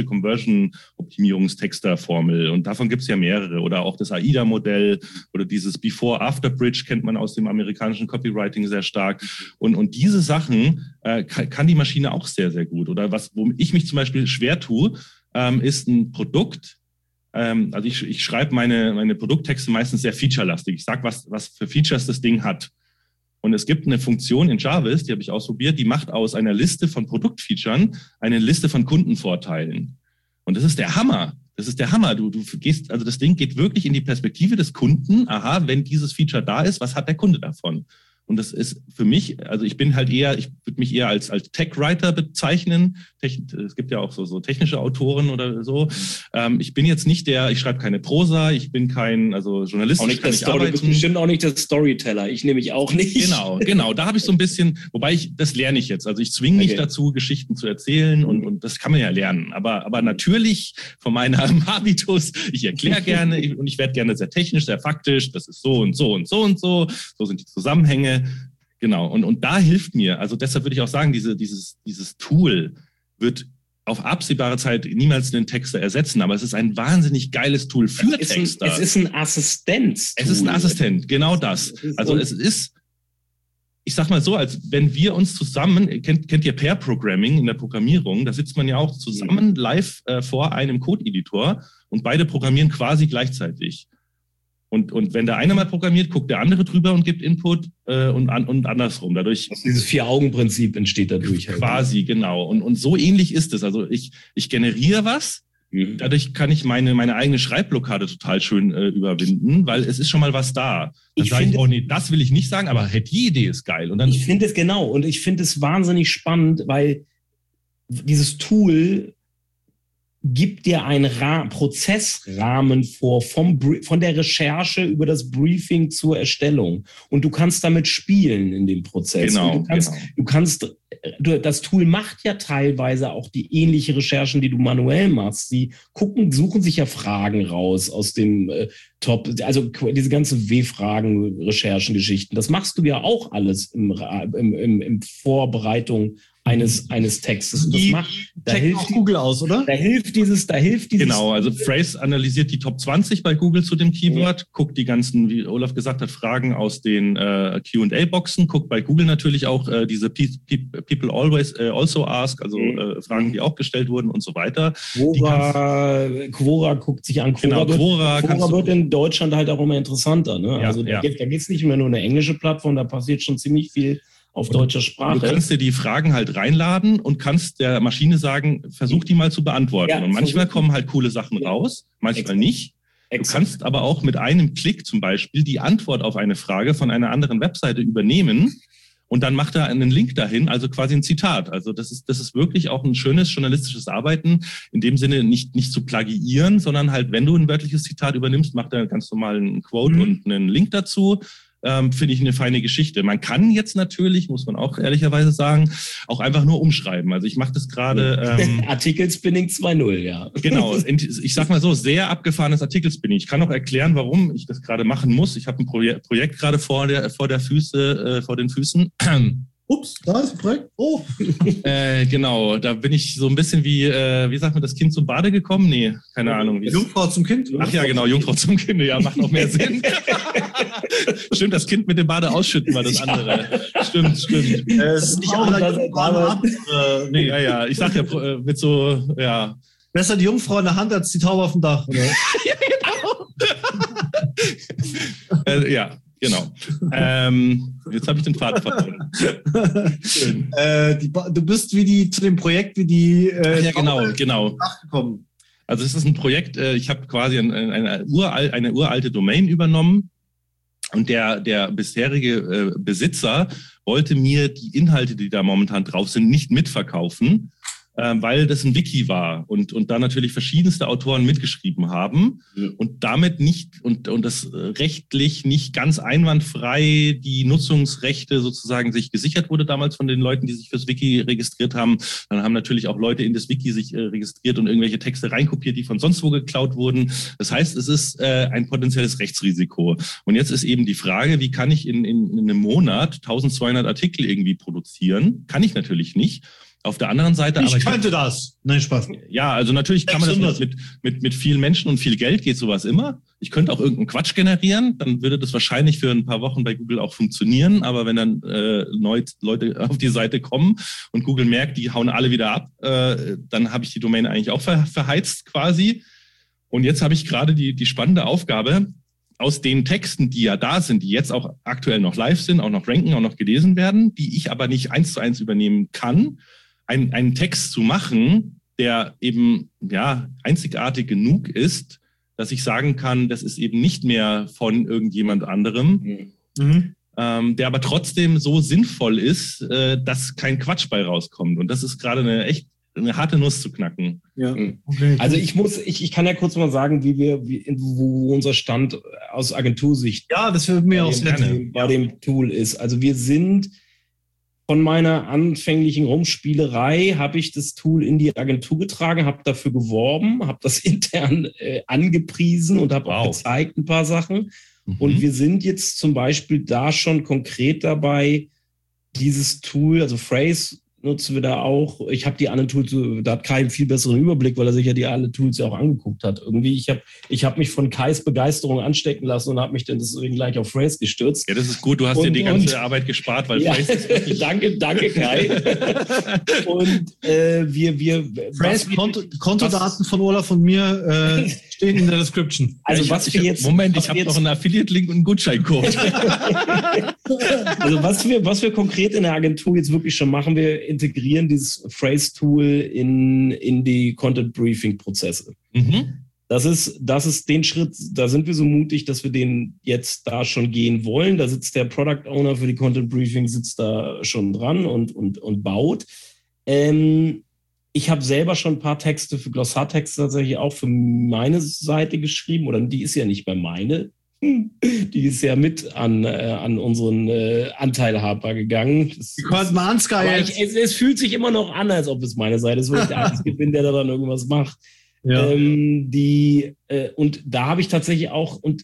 Conversion-Optimierungstexter-Formel und davon gibt es ja mehrere. Oder auch das AIDA-Modell oder dieses Before-After-Bridge kennt man aus dem amerikanischen Copywriting sehr stark. Und, und diese Sachen äh, kann, kann die Maschine auch sehr, sehr gut. Oder was, wo ich mich zum Beispiel schwer tue, ähm, ist ein Produkt. Ähm, also ich, ich schreibe meine, meine Produkttexte meistens sehr featurelastig. Ich sage, was, was für Features das Ding hat. Und es gibt eine Funktion in Jarvis, die habe ich ausprobiert, die macht aus einer Liste von Produktfeatures eine Liste von Kundenvorteilen. Und das ist der Hammer. Das ist der Hammer. Du, du gehst, also das Ding geht wirklich in die Perspektive des Kunden. Aha, wenn dieses Feature da ist, was hat der Kunde davon? Und das ist für mich, also ich bin halt eher, ich würde mich eher als, als Tech-Writer bezeichnen. Techn, es gibt ja auch so, so technische Autoren oder so. Ähm, ich bin jetzt nicht der, ich schreibe keine Prosa, ich bin kein, also Journalist. Auch nicht der Story, du bist bestimmt auch nicht der Storyteller. Ich nehme mich auch nicht. Genau, genau. Da habe ich so ein bisschen, wobei ich, das lerne ich jetzt. Also ich zwinge mich okay. dazu, Geschichten zu erzählen und, und das kann man ja lernen. Aber, aber natürlich von meinem Habitus, ich erkläre gerne und ich werde gerne sehr technisch, sehr faktisch. Das ist so und so und so und so. So sind die Zusammenhänge. Genau. Und, und da hilft mir, also deshalb würde ich auch sagen, diese, dieses, dieses Tool wird auf absehbare Zeit niemals einen Texter ersetzen, aber es ist ein wahnsinnig geiles Tool für es Texter. Ein, es ist ein Assistent. Es ist ein Assistent, genau das. Also es ist, ich sag mal so, als wenn wir uns zusammen, kennt, kennt ihr Pair-Programming in der Programmierung, da sitzt man ja auch zusammen live äh, vor einem Code-Editor und beide programmieren quasi gleichzeitig. Und, und wenn der eine mal programmiert, guckt der andere drüber und gibt Input äh, und, an, und andersrum. Dadurch also dieses Vier-Augen-Prinzip entsteht dadurch. Halt. Quasi, genau. Und, und so ähnlich ist es. Also ich, ich generiere was, mhm. dadurch kann ich meine, meine eigene Schreibblockade total schön äh, überwinden, weil es ist schon mal was da. Dann ich sage ich, oh nee, das will ich nicht sagen, aber hey, die Idee ist geil. Und dann ich finde es genau und ich finde es wahnsinnig spannend, weil dieses Tool gibt dir einen Ra- Prozessrahmen vor, vom, von der Recherche über das Briefing zur Erstellung. Und du kannst damit spielen in dem Prozess. Genau, du kannst, genau. du kannst, du, das Tool macht ja teilweise auch die ähnliche Recherchen, die du manuell machst. Sie gucken, suchen sich ja Fragen raus aus dem äh, Top, also diese ganzen W-Fragen, Recherchen, Geschichten. Das machst du ja auch alles im, im, im, im Vorbereitung eines eines Textes. Und das die macht, da checkt hilft auch Google aus, oder? Da hilft dieses, da hilft dieses. Genau, also Phrase analysiert die Top zwanzig bei Google zu dem Keyword, mhm. guckt die ganzen, wie Olaf gesagt hat, Fragen aus den äh, Q and A-Boxen, guckt bei Google natürlich auch äh, diese Pe- Pe- People always äh, also ask, also mhm. äh, Fragen, die auch gestellt wurden und so weiter. Quora, Quora guckt sich an. Quora, genau, Quora, wird, Quora wird in Deutschland halt auch immer interessanter. Ne? Ja, also da ja. geht es nicht mehr nur eine englische Plattform, da passiert schon ziemlich viel auf deutscher Sprache. Du kannst dir die Fragen halt reinladen und kannst der Maschine sagen, versuch die mal zu beantworten. Ja, und manchmal kommen halt coole Sachen ja. raus, manchmal Exakt. nicht. Du Exakt. kannst aber auch mit einem Klick zum Beispiel die Antwort auf eine Frage von einer anderen Webseite übernehmen und dann macht er einen Link dahin, also quasi ein Zitat. Also das ist, das ist wirklich auch ein schönes journalistisches Arbeiten, in dem Sinne nicht, nicht zu plagiieren, sondern halt, wenn du ein wörtliches Zitat übernimmst, macht er ganz normal einen Quote mhm. und einen Link dazu. Ähm, finde ich eine feine Geschichte. Man kann jetzt natürlich, muss man auch ehrlicherweise sagen, auch einfach nur umschreiben. Also ich mache das gerade... Ähm, Artikelspinning zwei Punkt null, ja. Genau, ich sag mal so, sehr abgefahrenes Artikelspinning. Ich kann auch erklären, warum ich das gerade machen muss. Ich habe ein Projekt, Projekt gerade vor der, vor der Füße, äh, vor den Füßen. Ups, da ist ein Projekt. Oh. äh, genau, da bin ich so ein bisschen wie, äh, wie sagt man, das Kind zum Bade gekommen? Nee, keine ja, Ahnung. Jungfrau zum Kind? Ach ja, genau, Jungfrau zum Kind. Ja, macht noch mehr Sinn. Stimmt, das Kind mit dem Bade ausschütten war das andere. Ja. Stimmt, stimmt. Äh, es ist nicht alle äh, nee, ja, ja. Ich sag ja, äh, mit so, ja. Besser die Jungfrau in der Hand als die Taube auf dem Dach, oder? Ja, genau. äh, ja. Genau. Ähm, jetzt habe ich den Faden verloren. äh, die, du bist wie die zu dem Projekt wie die. Äh, ja, genau, genau. Nachgekommen. Also es ist ein Projekt. Äh, ich habe quasi ein, eine, ural, eine uralte Domain übernommen und der der bisherige äh, Besitzer wollte mir die Inhalte, die da momentan drauf sind, nicht mitverkaufen, äh, weil das ein Wiki war und und da natürlich verschiedenste Autoren mitgeschrieben haben ja. und damit nicht und und das rechtlich nicht ganz einwandfrei die Nutzungsrechte sozusagen sich gesichert wurde damals von den Leuten, die sich fürs Wiki registriert haben. Dann haben natürlich auch Leute in das Wiki sich äh, registriert und irgendwelche Texte reinkopiert, die von sonst wo geklaut wurden. Das heißt, es ist äh, ein potenzielles Rechtsrisiko. Und jetzt ist eben die Frage, wie kann ich in in, in einem Monat eintausendzweihundert Artikel irgendwie produzieren? Kann ich natürlich nicht. Auf der anderen Seite... Ich aber könnte ich, das. Nein, Spaß. Ja, also natürlich kann man das mit, mit, mit vielen Menschen und viel Geld geht sowas immer. Ich könnte auch irgendeinen Quatsch generieren, dann würde das wahrscheinlich für ein paar Wochen bei Google auch funktionieren. Aber wenn dann äh, neu Leute auf die Seite kommen und Google merkt, die hauen alle wieder ab, äh, dann habe ich die Domain eigentlich auch ver, verheizt quasi. Und jetzt habe ich gerade die, die spannende Aufgabe, aus den Texten, die ja da sind, die jetzt auch aktuell noch live sind, auch noch ranken, auch noch gelesen werden, die ich aber nicht eins zu eins übernehmen kann, Ein, einen Text zu machen, der eben ja einzigartig genug ist, dass ich sagen kann, das ist eben nicht mehr von irgendjemand anderem, mhm. ähm, der aber trotzdem so sinnvoll ist, äh, dass kein Quatsch bei rauskommt. Und das ist gerade eine echt eine harte Nuss zu knacken. Ja. Okay. Also ich muss, ich, ich kann ja kurz mal sagen, wie wir, wie, wo unser Stand aus Agentursicht ja, das wird mir auch sehr gerne bei dem Tool ist. Also wir sind von meiner anfänglichen Rumspielerei, habe ich das Tool in die Agentur getragen, habe dafür geworben, habe das intern äh, angepriesen und habe wow. auch gezeigt ein paar Sachen. Mhm. Und wir sind jetzt zum Beispiel da schon konkret dabei, dieses Tool, also Phrase nutzen wir da auch. Ich habe die anderen Tools, da hat Kai einen viel besseren Überblick, weil er sich ja die alle Tools ja auch angeguckt hat. Irgendwie, ich habe ich hab mich von Kais Begeisterung anstecken lassen und habe mich dann deswegen gleich auf Phrase gestürzt. Ja, das ist gut. Du hast und, dir die ganze und, Arbeit gespart, weil ja, Phrase ist wirklich... Danke, danke Kai. und äh, wir... wir Phrase, Konto, Kontodaten von Olaf und mir äh, stehen in der Description. Also ich was hab, wir ich jetzt... Hab, Moment, ich habe noch einen Affiliate-Link und einen Gutscheincode. Also was wir, was wir konkret in der Agentur jetzt wirklich schon machen, wir integrieren dieses Phrase-Tool in, in die Content-Briefing-Prozesse. Mhm. Das ist, das ist den Schritt, da sind wir so mutig, dass wir den jetzt da schon gehen wollen. Da sitzt der Product Owner für die Content-Briefing, sitzt da schon dran und, und, und baut. Ähm, ich habe selber schon ein paar Texte für Glossartexte tatsächlich auch für meine Seite geschrieben, oder die ist ja nicht mehr meine. Die ist ja mit an, äh, an unseren äh, Anteilhaber gegangen. Das, das, ich, es, es fühlt sich immer noch an, als ob es meine Seite ist, weil ich der Einzige bin, der da dann irgendwas macht. Ja. Ähm, die, äh, und da habe ich tatsächlich auch, und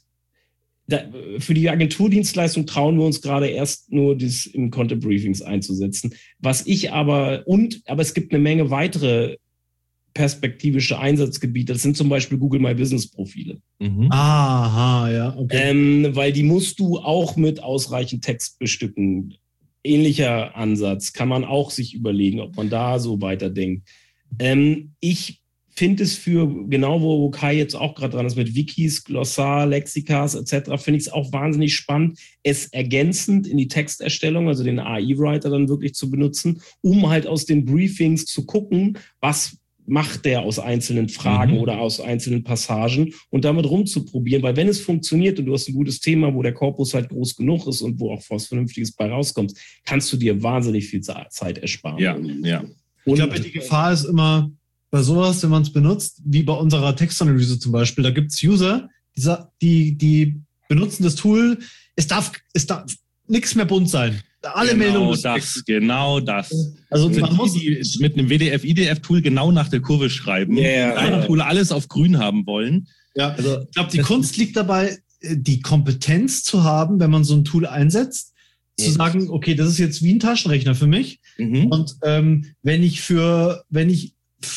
da, für die Agenturdienstleistung trauen wir uns gerade erst nur, das im Content Briefings einzusetzen. Was ich aber, und, aber es gibt eine Menge weitere perspektivische Einsatzgebiete. Das sind zum Beispiel Google My Business Profile. Mhm. Aha, ja. Okay. Ähm, weil die musst du auch mit ausreichend Text bestücken. Ähnlicher Ansatz. Kann man auch sich überlegen, ob man da so weiterdenkt. Ähm, ich finde es für, genau wo Kai jetzt auch gerade dran ist, mit Wikis, Glossar, Lexikas et cetera, finde ich es auch wahnsinnig spannend, es ergänzend in die Texterstellung, also den A I-Writer dann wirklich zu benutzen, um halt aus den Briefings zu gucken, was macht der aus einzelnen Fragen mhm. oder aus einzelnen Passagen und damit rumzuprobieren, weil wenn es funktioniert und du hast ein gutes Thema, wo der Korpus halt groß genug ist und wo auch was Vernünftiges bei rauskommt, kannst du dir wahnsinnig viel Zeit ersparen. Ja, ja. Und ich glaube, die Gefahr ist immer bei sowas, wenn man es benutzt, wie bei unserer Textanalyse zum Beispiel, da gibt es User, die, die benutzen das Tool, es darf, es darf nichts mehr bunt sein. Alle genau Meldungen. Das, genau das. Also mit, man muss die, mit einem W D F I D F-Tool genau nach der Kurve schreiben. Yeah, ein ja. Tool alles auf grün haben wollen. Ja, also ich glaube, die Kunst liegt dabei, die Kompetenz zu haben, wenn man so ein Tool einsetzt, ja. zu sagen, okay, das ist jetzt wie ein Taschenrechner für mich. Mhm. Und ähm, wenn ich für, wenn ich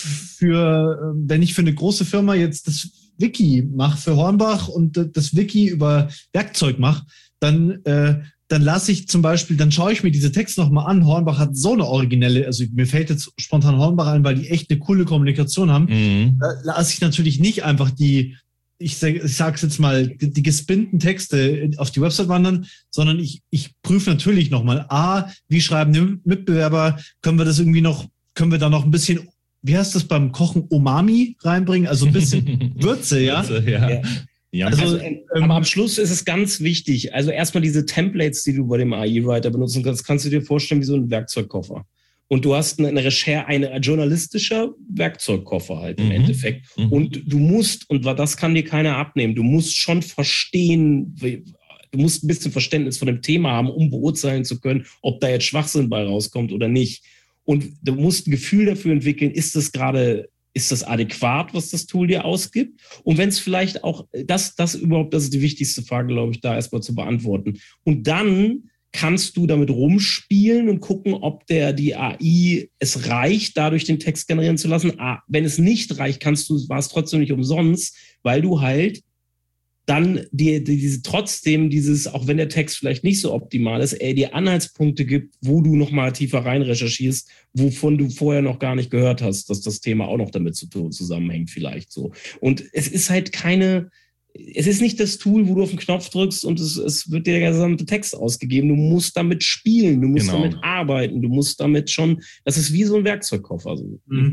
für, wenn ich für eine große Firma jetzt das Wiki mache für Hornbach und das Wiki über Werkzeug mache, dann äh, dann lasse ich zum Beispiel, dann schaue ich mir diese Texte nochmal an. Hornbach hat so eine originelle, also mir fällt jetzt spontan Hornbach ein, weil die echt eine coole Kommunikation haben. Mhm. Da lasse ich natürlich nicht einfach die, ich, sag, ich sag's jetzt mal, die, die gespinnten Texte auf die Website wandern, sondern ich, ich prüfe natürlich nochmal, A, wie schreiben die Mitbewerber, können wir das irgendwie noch, können wir da noch ein bisschen, wie heißt das beim Kochen, Umami reinbringen, also ein bisschen Würze, ja? Würze, ja. ja. Ja, also, also ähm, aber am Schluss ist es ganz wichtig, also erstmal diese Templates, die du bei dem A I-Writer benutzen kannst, kannst du dir vorstellen wie so ein Werkzeugkoffer. Und du hast eine Recherche, eine, ein journalistischer Werkzeugkoffer halt im mhm. Endeffekt. Mhm. Und du musst, und das kann dir keiner abnehmen, du musst schon verstehen, du musst ein bisschen Verständnis von dem Thema haben, um beurteilen zu können, ob da jetzt Schwachsinn bei rauskommt oder nicht. Und du musst ein Gefühl dafür entwickeln, ist das gerade... Ist das adäquat, was das Tool dir ausgibt? Und wenn es vielleicht auch, das, das überhaupt, das ist die wichtigste Frage, glaube ich, da erstmal zu beantworten. Und dann kannst du damit rumspielen und gucken, ob der, die A I, es reicht, dadurch den Text generieren zu lassen. Ah, wenn es nicht reicht, kannst du, war es trotzdem nicht umsonst, weil du halt dann dir die, diese, trotzdem dieses, auch wenn der Text vielleicht nicht so optimal ist, er dir Anhaltspunkte gibt, wo du nochmal tiefer rein recherchierst, wovon du vorher noch gar nicht gehört hast, dass das Thema auch noch damit zu tun zusammenhängt vielleicht so. Und es ist halt keine, es ist nicht das Tool, wo du auf den Knopf drückst und es, es wird dir der gesamte Text ausgegeben. Du musst damit spielen, du musst genau. damit arbeiten, du musst damit schon, das ist wie so ein Werkzeugkoffer. So. Mhm.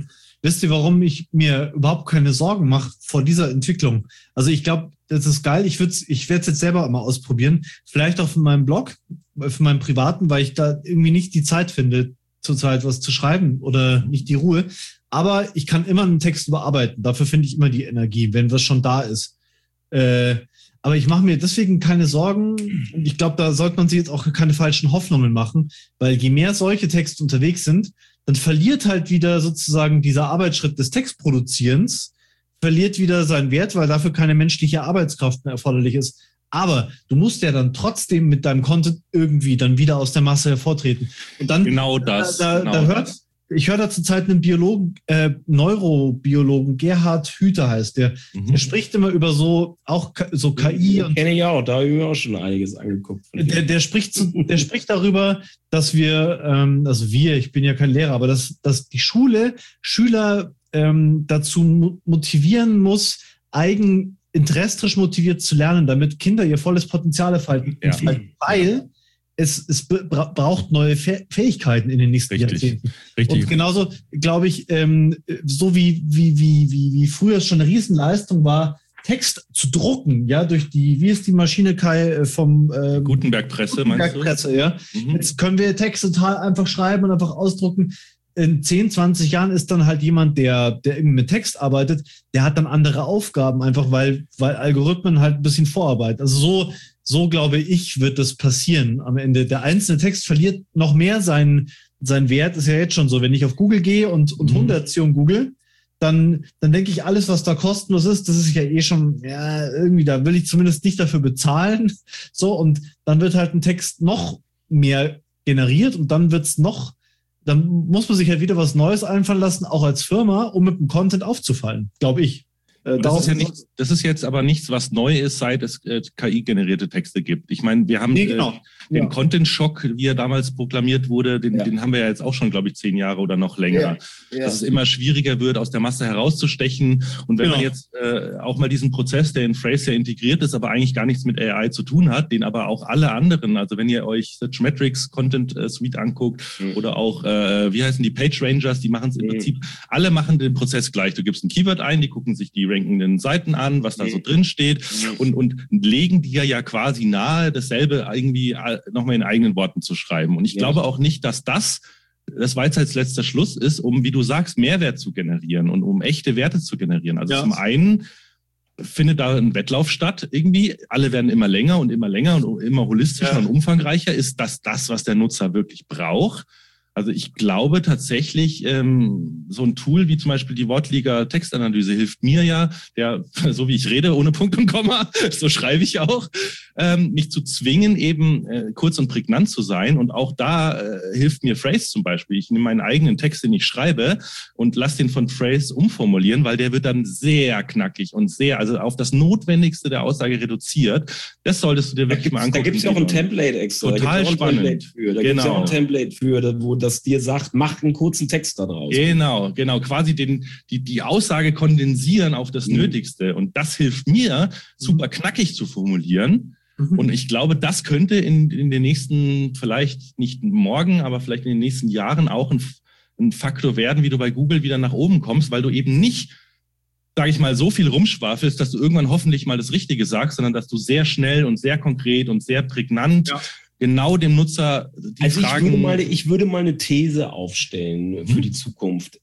wisst ihr, warum ich mir überhaupt keine Sorgen mache vor dieser Entwicklung? Also ich glaube, das ist geil. Ich würde ich werde es jetzt selber mal ausprobieren. Vielleicht auch für meinen Blog, für meinen privaten, weil ich da irgendwie nicht die Zeit finde, zurzeit was zu schreiben oder nicht die Ruhe. Aber ich kann immer einen Text überarbeiten. Dafür finde ich immer die Energie, wenn was schon da ist. Äh, aber ich mache mir deswegen keine Sorgen. Und ich glaube, da sollte man sich jetzt auch keine falschen Hoffnungen machen, weil je mehr solche Texte unterwegs sind, dann verliert halt wieder sozusagen dieser Arbeitsschritt des Textproduzierens, verliert wieder seinen Wert, weil dafür keine menschliche Arbeitskraft mehr erforderlich ist. Aber du musst ja dann trotzdem mit deinem Content irgendwie dann wieder aus der Masse hervortreten. Und dann genau das. Da, da, genau da hört, das. Ich höre da zurzeit einen Biologen, äh, Neurobiologen, Gerhard Hüther heißt der. Mhm. Der spricht immer über so auch so K I. Und kenne ich auch, da habe ich mir auch schon einiges angeguckt. Der, der spricht, der spricht darüber, dass wir, ähm, also wir, ich bin ja kein Lehrer, aber dass, dass die Schule Schüler ähm, dazu motivieren muss, eigeninteressisch motiviert zu lernen, damit Kinder ihr volles Potenzial entfalten. Ja. Weil es, es bra- braucht neue Fähigkeiten in den nächsten Richtig. Jahrzehnten. Richtig. Und genauso, glaube ich, ähm, so wie, wie, wie, wie, wie früher es schon eine Riesenleistung war, Text zu drucken, ja, durch die, wie ist die Maschine, Kai, vom ähm, Gutenberg-Presse, meinst du? Gutenberg-Presse, ja. Mhm. Jetzt können wir Texte total einfach schreiben und einfach ausdrucken. In zehn, zwanzig Jahren ist dann halt jemand, der, der irgendwie mit Text arbeitet, der hat dann andere Aufgaben, einfach weil, weil Algorithmen halt ein bisschen vorarbeiten. Also so, so glaube ich, wird das passieren am Ende. Der einzelne Text verliert noch mehr seinen, seinen Wert, ist ja jetzt schon so. Wenn ich auf Google gehe und, und Mhm. Hundertzion google, dann, dann denke ich, alles, was da kostenlos ist, das ist ja eh schon, ja, irgendwie, da will ich zumindest nicht dafür bezahlen. So, und dann wird halt ein Text noch mehr generiert und dann wird's noch, dann muss man sich halt wieder was Neues einfallen lassen, auch als Firma, um mit dem Content aufzufallen, glaube ich. Äh, Das ist, ja nicht, das ist jetzt aber nichts, was neu ist, seit es äh, K I-generierte Texte gibt. Ich meine, wir haben Nee, genau. äh, den Ja. Content-Schock, wie er damals proklamiert wurde, den, Ja. den haben wir ja jetzt auch schon, glaube ich, zehn Jahre oder noch länger. Ja. Ja. Dass es immer schwieriger wird, aus der Masse herauszustechen. Und wenn Genau. man jetzt äh, auch mal diesen Prozess, der in Phrase ja integriert ist, aber eigentlich gar nichts mit A I zu tun hat, den aber auch alle anderen, also wenn ihr euch Searchmetrics Content äh, Suite anguckt Mhm. oder auch, äh, wie heißen die, Page Rangers, die machen es im Mhm. Prinzip, alle machen den Prozess gleich. Du gibst ein Keyword ein, die gucken sich die rankenden Seiten an, was da so Mhm. drin steht und, und legen dir ja quasi nahe, dasselbe irgendwie nochmal in eigenen Worten zu schreiben. Und ich Ja. glaube auch nicht, dass das das Weisheitsletzter Schluss ist, um, wie du sagst, Mehrwert zu generieren und um echte Werte zu generieren. Also Ja. zum einen findet da ein Wettlauf statt irgendwie. Alle werden immer länger und immer länger und immer holistischer Ja. und umfangreicher. Ist das das, was der Nutzer wirklich braucht? Also ich glaube tatsächlich, ähm, so ein Tool wie zum Beispiel die Wortliga Textanalyse hilft mir ja, der, so wie ich rede, ohne Punkt und Komma, so schreibe ich auch, ähm, mich zu zwingen, eben äh, kurz und prägnant zu sein. Und auch da äh, hilft mir Phrase zum Beispiel. Ich nehme meinen eigenen Text, den ich schreibe, und lasse den von Phrase umformulieren, weil der wird dann sehr knackig und sehr, also auf das Notwendigste der Aussage reduziert. Das solltest du dir Da wirklich gibt's, mal angucken. da gibt es ja auch ein Template extra. Total da gibt's auch ein spannend. Template für. Da gibt's ja Genau. auch ein Template für, da- wo das dir sagt, mach einen kurzen Text da draus. Genau, genau, quasi den, die, die Aussage kondensieren auf das Mhm. Nötigste. Und das hilft mir, super knackig zu formulieren. Mhm. Und ich glaube, das könnte in, in den nächsten, vielleicht nicht morgen, aber vielleicht in den nächsten Jahren auch ein, ein Faktor werden, wie du bei Google wieder nach oben kommst, weil du eben nicht, sage ich mal, so viel rumschwafelst, dass du irgendwann hoffentlich mal das Richtige sagst, sondern dass du sehr schnell und sehr konkret und sehr prägnant Ja. genau dem Nutzer die Also ich Fragen... würde, mal, ich würde mal eine These aufstellen für Mhm. die Zukunft.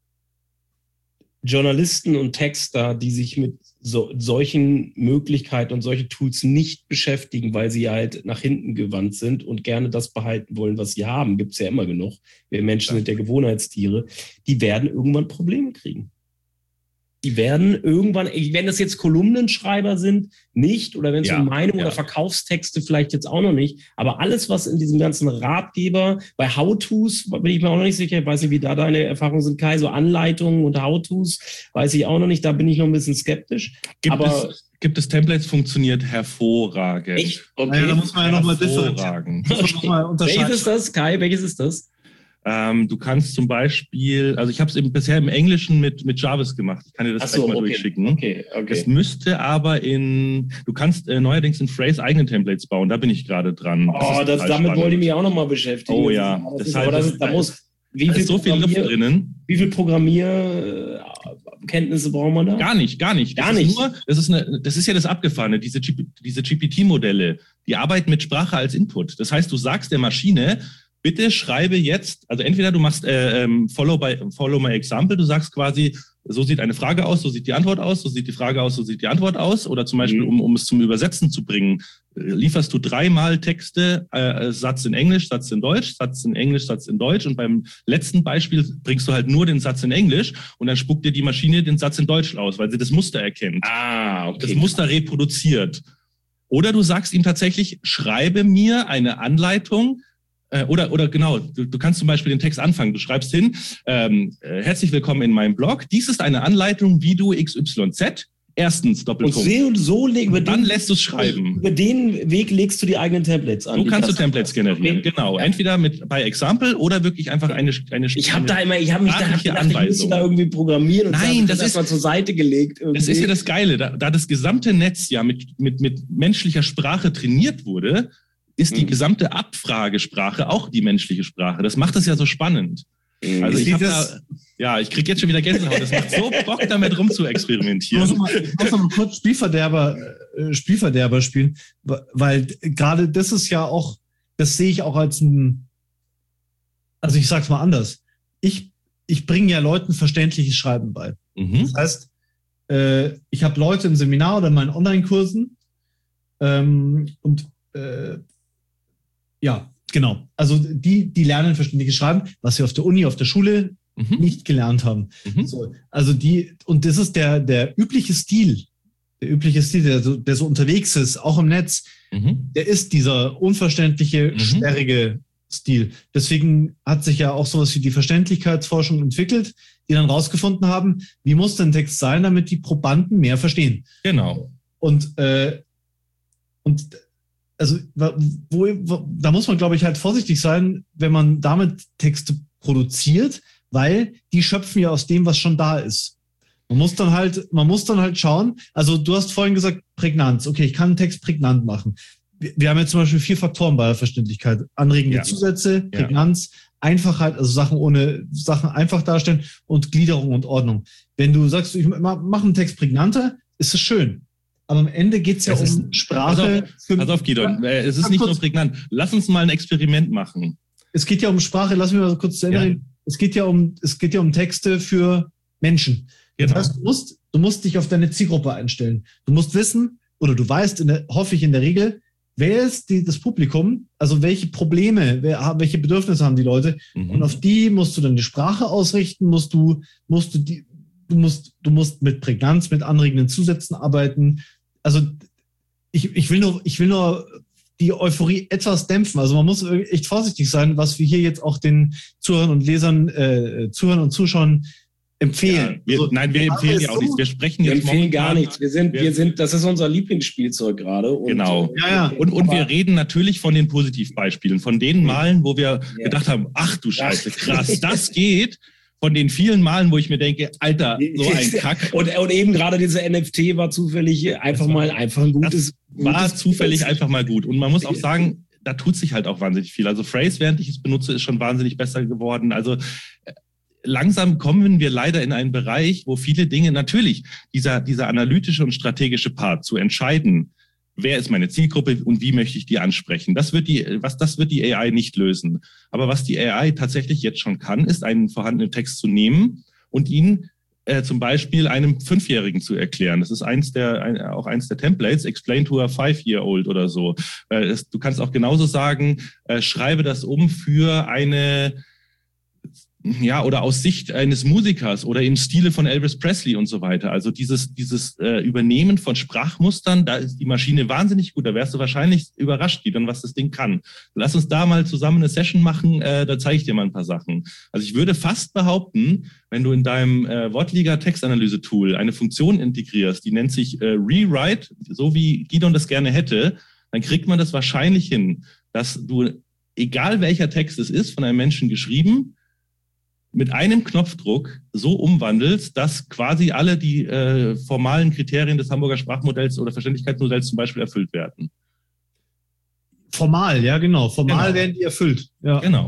Journalisten und Texter, die sich mit so, solchen Möglichkeiten und solche Tools nicht beschäftigen, weil sie halt nach hinten gewandt sind und gerne das behalten wollen, was sie haben, gibt es ja immer genug. Wir Menschen sind ja Gewohnheitstiere. Die werden irgendwann Probleme kriegen. Die werden irgendwann, wenn das jetzt Kolumnenschreiber sind, nicht, oder wenn es Ja, um Meinung ja. oder Verkaufstexte vielleicht jetzt auch noch nicht, aber alles, was in diesem ganzen Ratgeber, bei How-Tos bin ich mir auch noch nicht sicher, ich weiß nicht, wie da deine Erfahrungen sind, Kai, so Anleitungen und How-Tos, weiß ich auch noch nicht, da bin ich noch ein bisschen skeptisch. Gibt, aber es, gibt es Templates, funktioniert hervorragend. echt? Okay. Naja, da muss man ja nochmal differenzieren. Hervorragend. Muss man noch mal unterscheiden. Welches ist das, Kai? Welches ist das? Ähm, du kannst zum Beispiel, also ich habe es eben bisher im Englischen mit, mit Jarvis gemacht. Ich kann dir das Ach gleich so, mal okay. durchschicken. Okay, Es okay. müsste aber in, du kannst äh, neuerdings in Phrase eigene Templates bauen, da bin ich gerade dran. Oh, ist das, total damit spannend. wollte ich mich auch noch mal beschäftigen. Oh ja, das ist, deshalb- aber das ist, da muss, wie Da viel ist so viel Luft Programmier- drinnen. Wie viel Programmierkenntnisse braucht man da? Gar nicht, gar nicht. Gar das nicht. Ist nur, das, ist eine, das ist ja das Abgefahrene, diese, G P, diese G P T-Modelle, die arbeiten mit Sprache als Input. Das heißt, du sagst der Maschine, bitte schreibe jetzt, also entweder du machst äh, follow, by, follow my example, du sagst quasi, so sieht eine Frage aus, so sieht die Antwort aus, so sieht die Frage aus, so sieht die Antwort aus. Oder zum Beispiel, um, um es zum Übersetzen zu bringen, lieferst du dreimal Texte, äh, Satz in Englisch, Satz in Deutsch, Satz in Englisch, Satz in Deutsch. Und beim letzten Beispiel bringst du halt nur den Satz in Englisch und dann spuckt dir die Maschine den Satz in Deutsch aus, weil sie das Muster erkennt. Ah, okay. Das Muster reproduziert. Oder du sagst ihm tatsächlich, schreibe mir eine Anleitung. Oder, oder genau, du, du kannst zum Beispiel den Text anfangen. Du schreibst hin, ähm, herzlich willkommen in meinem Blog. Dies ist eine Anleitung, wie du X Y Z, erstens, Doppelpunkt. Und so, so über dann den, lässt du es schreiben. Über den Weg legst du die eigenen Templates an. So kannst du das Templates generieren, okay. genau. Entweder mit bei Example oder wirklich einfach eine eine Ich habe da immer, ich habe mich da gedacht, ich müsste da irgendwie programmieren und Nein, das, das ist mal zur Seite gelegt. Irgendwie. Das ist ja das Geile, da, da das gesamte Netz ja mit mit mit menschlicher Sprache trainiert wurde, ist die gesamte Abfragesprache auch die menschliche Sprache. Das macht es ja so spannend. Also ich hab da, ja, ich krieg jetzt schon wieder Gänsehaut. Das macht so Bock, damit rum zu experimentieren. Ich muss mal, ich muss mal kurz Spielverderber, äh, Spielverderber spielen, weil gerade das ist ja auch, das sehe ich auch als ein, also ich sag's mal anders. Ich, ich bringe ja Leuten verständliches Schreiben bei. Mhm. Das heißt, äh, ich habe Leute im Seminar oder in meinen Online-Kursen ähm, und äh, ja, genau. Also die, die lernen verständliches Schreiben, was sie auf der Uni, auf der Schule mhm. nicht gelernt haben. Mhm. So, also die, und das ist der, der übliche Stil, der übliche Stil, der so, der so unterwegs ist, auch im Netz, mhm. der ist dieser unverständliche, mhm. sperrige Stil. Deswegen hat sich ja auch sowas wie die Verständlichkeitsforschung entwickelt, die dann rausgefunden haben, wie muss denn Text sein, damit die Probanden mehr verstehen. Genau. Und, äh, und also wo, wo, da muss man, glaube ich, halt vorsichtig sein, wenn man damit Texte produziert, weil die schöpfen ja aus dem, was schon da ist. Man muss dann halt, man muss dann halt schauen, also du hast vorhin gesagt, Prägnanz. Okay, ich kann einen Text prägnant machen. Wir, wir haben jetzt zum Beispiel vier Faktoren bei der Verständlichkeit. Anregende ja. Zusätze, Prägnanz, ja. Einfachheit, also Sachen ohne Sachen einfach darstellen und Gliederung und Ordnung. Wenn du sagst, ich mache einen Text prägnanter, ist es schön. Aber am Ende geht es ja es um ist, Sprache. Pass auf, pass auf Gidon, ja, es ist nicht kurz, nur prägnant. Lass uns mal ein Experiment machen. Es geht ja um Sprache, lass mich mal kurz zu Ende reden. Ja. Es geht ja um, es geht ja um Texte für Menschen. Genau. Das heißt, du musst, du musst dich auf deine Zielgruppe einstellen. Du musst wissen, oder du weißt, in der, hoffe ich in der Regel, wer ist die, das Publikum, also welche Probleme, wer, welche Bedürfnisse haben die Leute. Mhm. Und auf die musst du dann die Sprache ausrichten, musst du, musst du die, du musst, du musst mit Prägnanz, mit anregenden Zusätzen arbeiten. Also ich, ich will nur, ich will nur die Euphorie etwas dämpfen. Also man muss echt vorsichtig sein, was wir hier jetzt auch den Zuhörern und Lesern, äh, Zuhörern und Zuschauern empfehlen. Ja, wir, also, nein, wir empfehlen ja auch so, nichts. Wir sprechen wir jetzt empfehlen gar nichts. Wir sind, wir, wir sind, das ist unser Lieblingsspielzeug gerade. Und, genau. Ja, ja. Und, und wir reden natürlich von den Positivbeispielen, von den Malen, wo wir ja. gedacht haben, ach du Scheiße, krass, das geht. Von den vielen Malen, wo ich mir denke, Alter, so ein Kack. Und, und eben gerade diese N F T war zufällig einfach war, mal einfach ein gutes. War gutes zufällig einfach mal gut. Und man muss auch sagen, da tut sich halt auch wahnsinnig viel. Also Phrase, während ich es benutze, ist schon wahnsinnig besser geworden. Also langsam kommen wir leider in einen Bereich, wo viele Dinge, natürlich dieser, dieser analytische und strategische Part zu entscheiden, wer ist meine Zielgruppe und wie möchte ich die ansprechen? Das wird die, was, das wird die A I nicht lösen. Aber was die A I tatsächlich jetzt schon kann, ist einen vorhandenen Text zu nehmen und ihn äh, zum Beispiel einem Fünfjährigen zu erklären. Das ist eins der, ein, auch eins der Templates, explain to a five-year-old oder so. Äh, es, du kannst auch genauso sagen, äh, schreibe das um für eine, ja, oder aus Sicht eines Musikers oder im Stile von Elvis Presley und so weiter. Also dieses, dieses äh, Übernehmen von Sprachmustern, da ist die Maschine wahnsinnig gut. Da wärst du wahrscheinlich überrascht, wie dann was das Ding kann. Lass uns da mal zusammen eine Session machen, äh, da zeige ich dir mal ein paar Sachen. Also ich würde fast behaupten, wenn du in deinem äh, Wortliga-Textanalyse-Tool eine Funktion integrierst, die nennt sich äh, Rewrite, so wie Gidon das gerne hätte, dann kriegt man das wahrscheinlich hin, dass du, egal welcher Text es ist, von einem Menschen geschrieben, mit einem Knopfdruck so umwandelst, dass quasi alle die äh, formalen Kriterien des Hamburger Sprachmodells oder Verständlichkeitsmodells zum Beispiel erfüllt werden. Formal, ja genau. Formal genau. werden die erfüllt. Ja. Genau.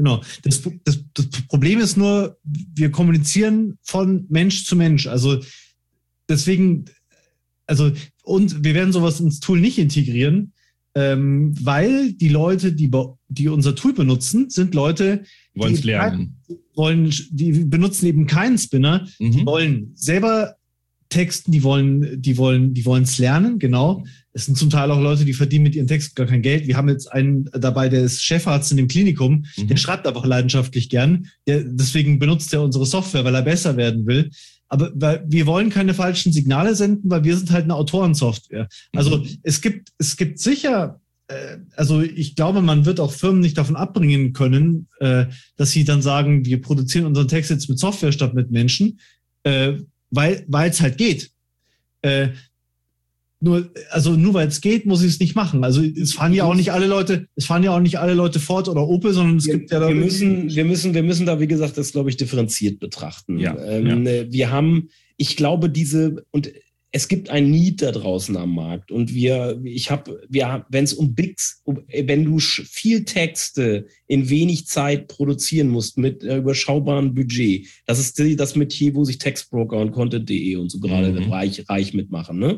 Genau. Das, das, das Problem ist nur, wir kommunizieren von Mensch zu Mensch. Also deswegen, also und wir werden sowas ins Tool nicht integrieren, ähm, weil die Leute, die, die unser Tool benutzen, sind Leute, die wollen es lernen. Wollen, die benutzen eben keinen Spinner, mhm. die wollen selber texten, die wollen, die wollen, die wollen es lernen, genau. Es sind zum Teil auch Leute, die verdienen mit ihren Texten gar kein Geld. Wir haben jetzt einen dabei, der ist Chefarzt in dem Klinikum, mhm. der schreibt einfach leidenschaftlich gern. Der, deswegen benutzt er unsere Software, weil er besser werden will. Aber weil wir wollen keine falschen Signale senden, weil wir sind halt eine Autorensoftware. Also mhm. es gibt, es gibt sicher, äh, also ich glaube, man wird auch Firmen nicht davon abbringen können, äh, dass sie dann sagen, wir produzieren unseren Text jetzt mit Software statt mit Menschen, äh, weil weil es halt geht. Äh, Nur, also nur weil es geht, muss ich es nicht machen. Also es fahren ja auch nicht alle Leute, es fahren ja auch nicht alle Leute Ford oder Opel, sondern es wir, gibt ja da. Wir müssen, wir müssen, wir müssen da, wie gesagt, das glaube ich differenziert betrachten. Ja, ähm, ja. Wir haben, ich glaube, diese und es gibt ein Need da draußen am Markt und wir, ich habe, wir, wenn es um Bigs, um, wenn du viel Texte in wenig Zeit produzieren musst mit äh, überschaubarem Budget, das ist die, das Metier, wo sich Textbroker und Content punkt de und so gerade mhm. reich, reich mitmachen, ne?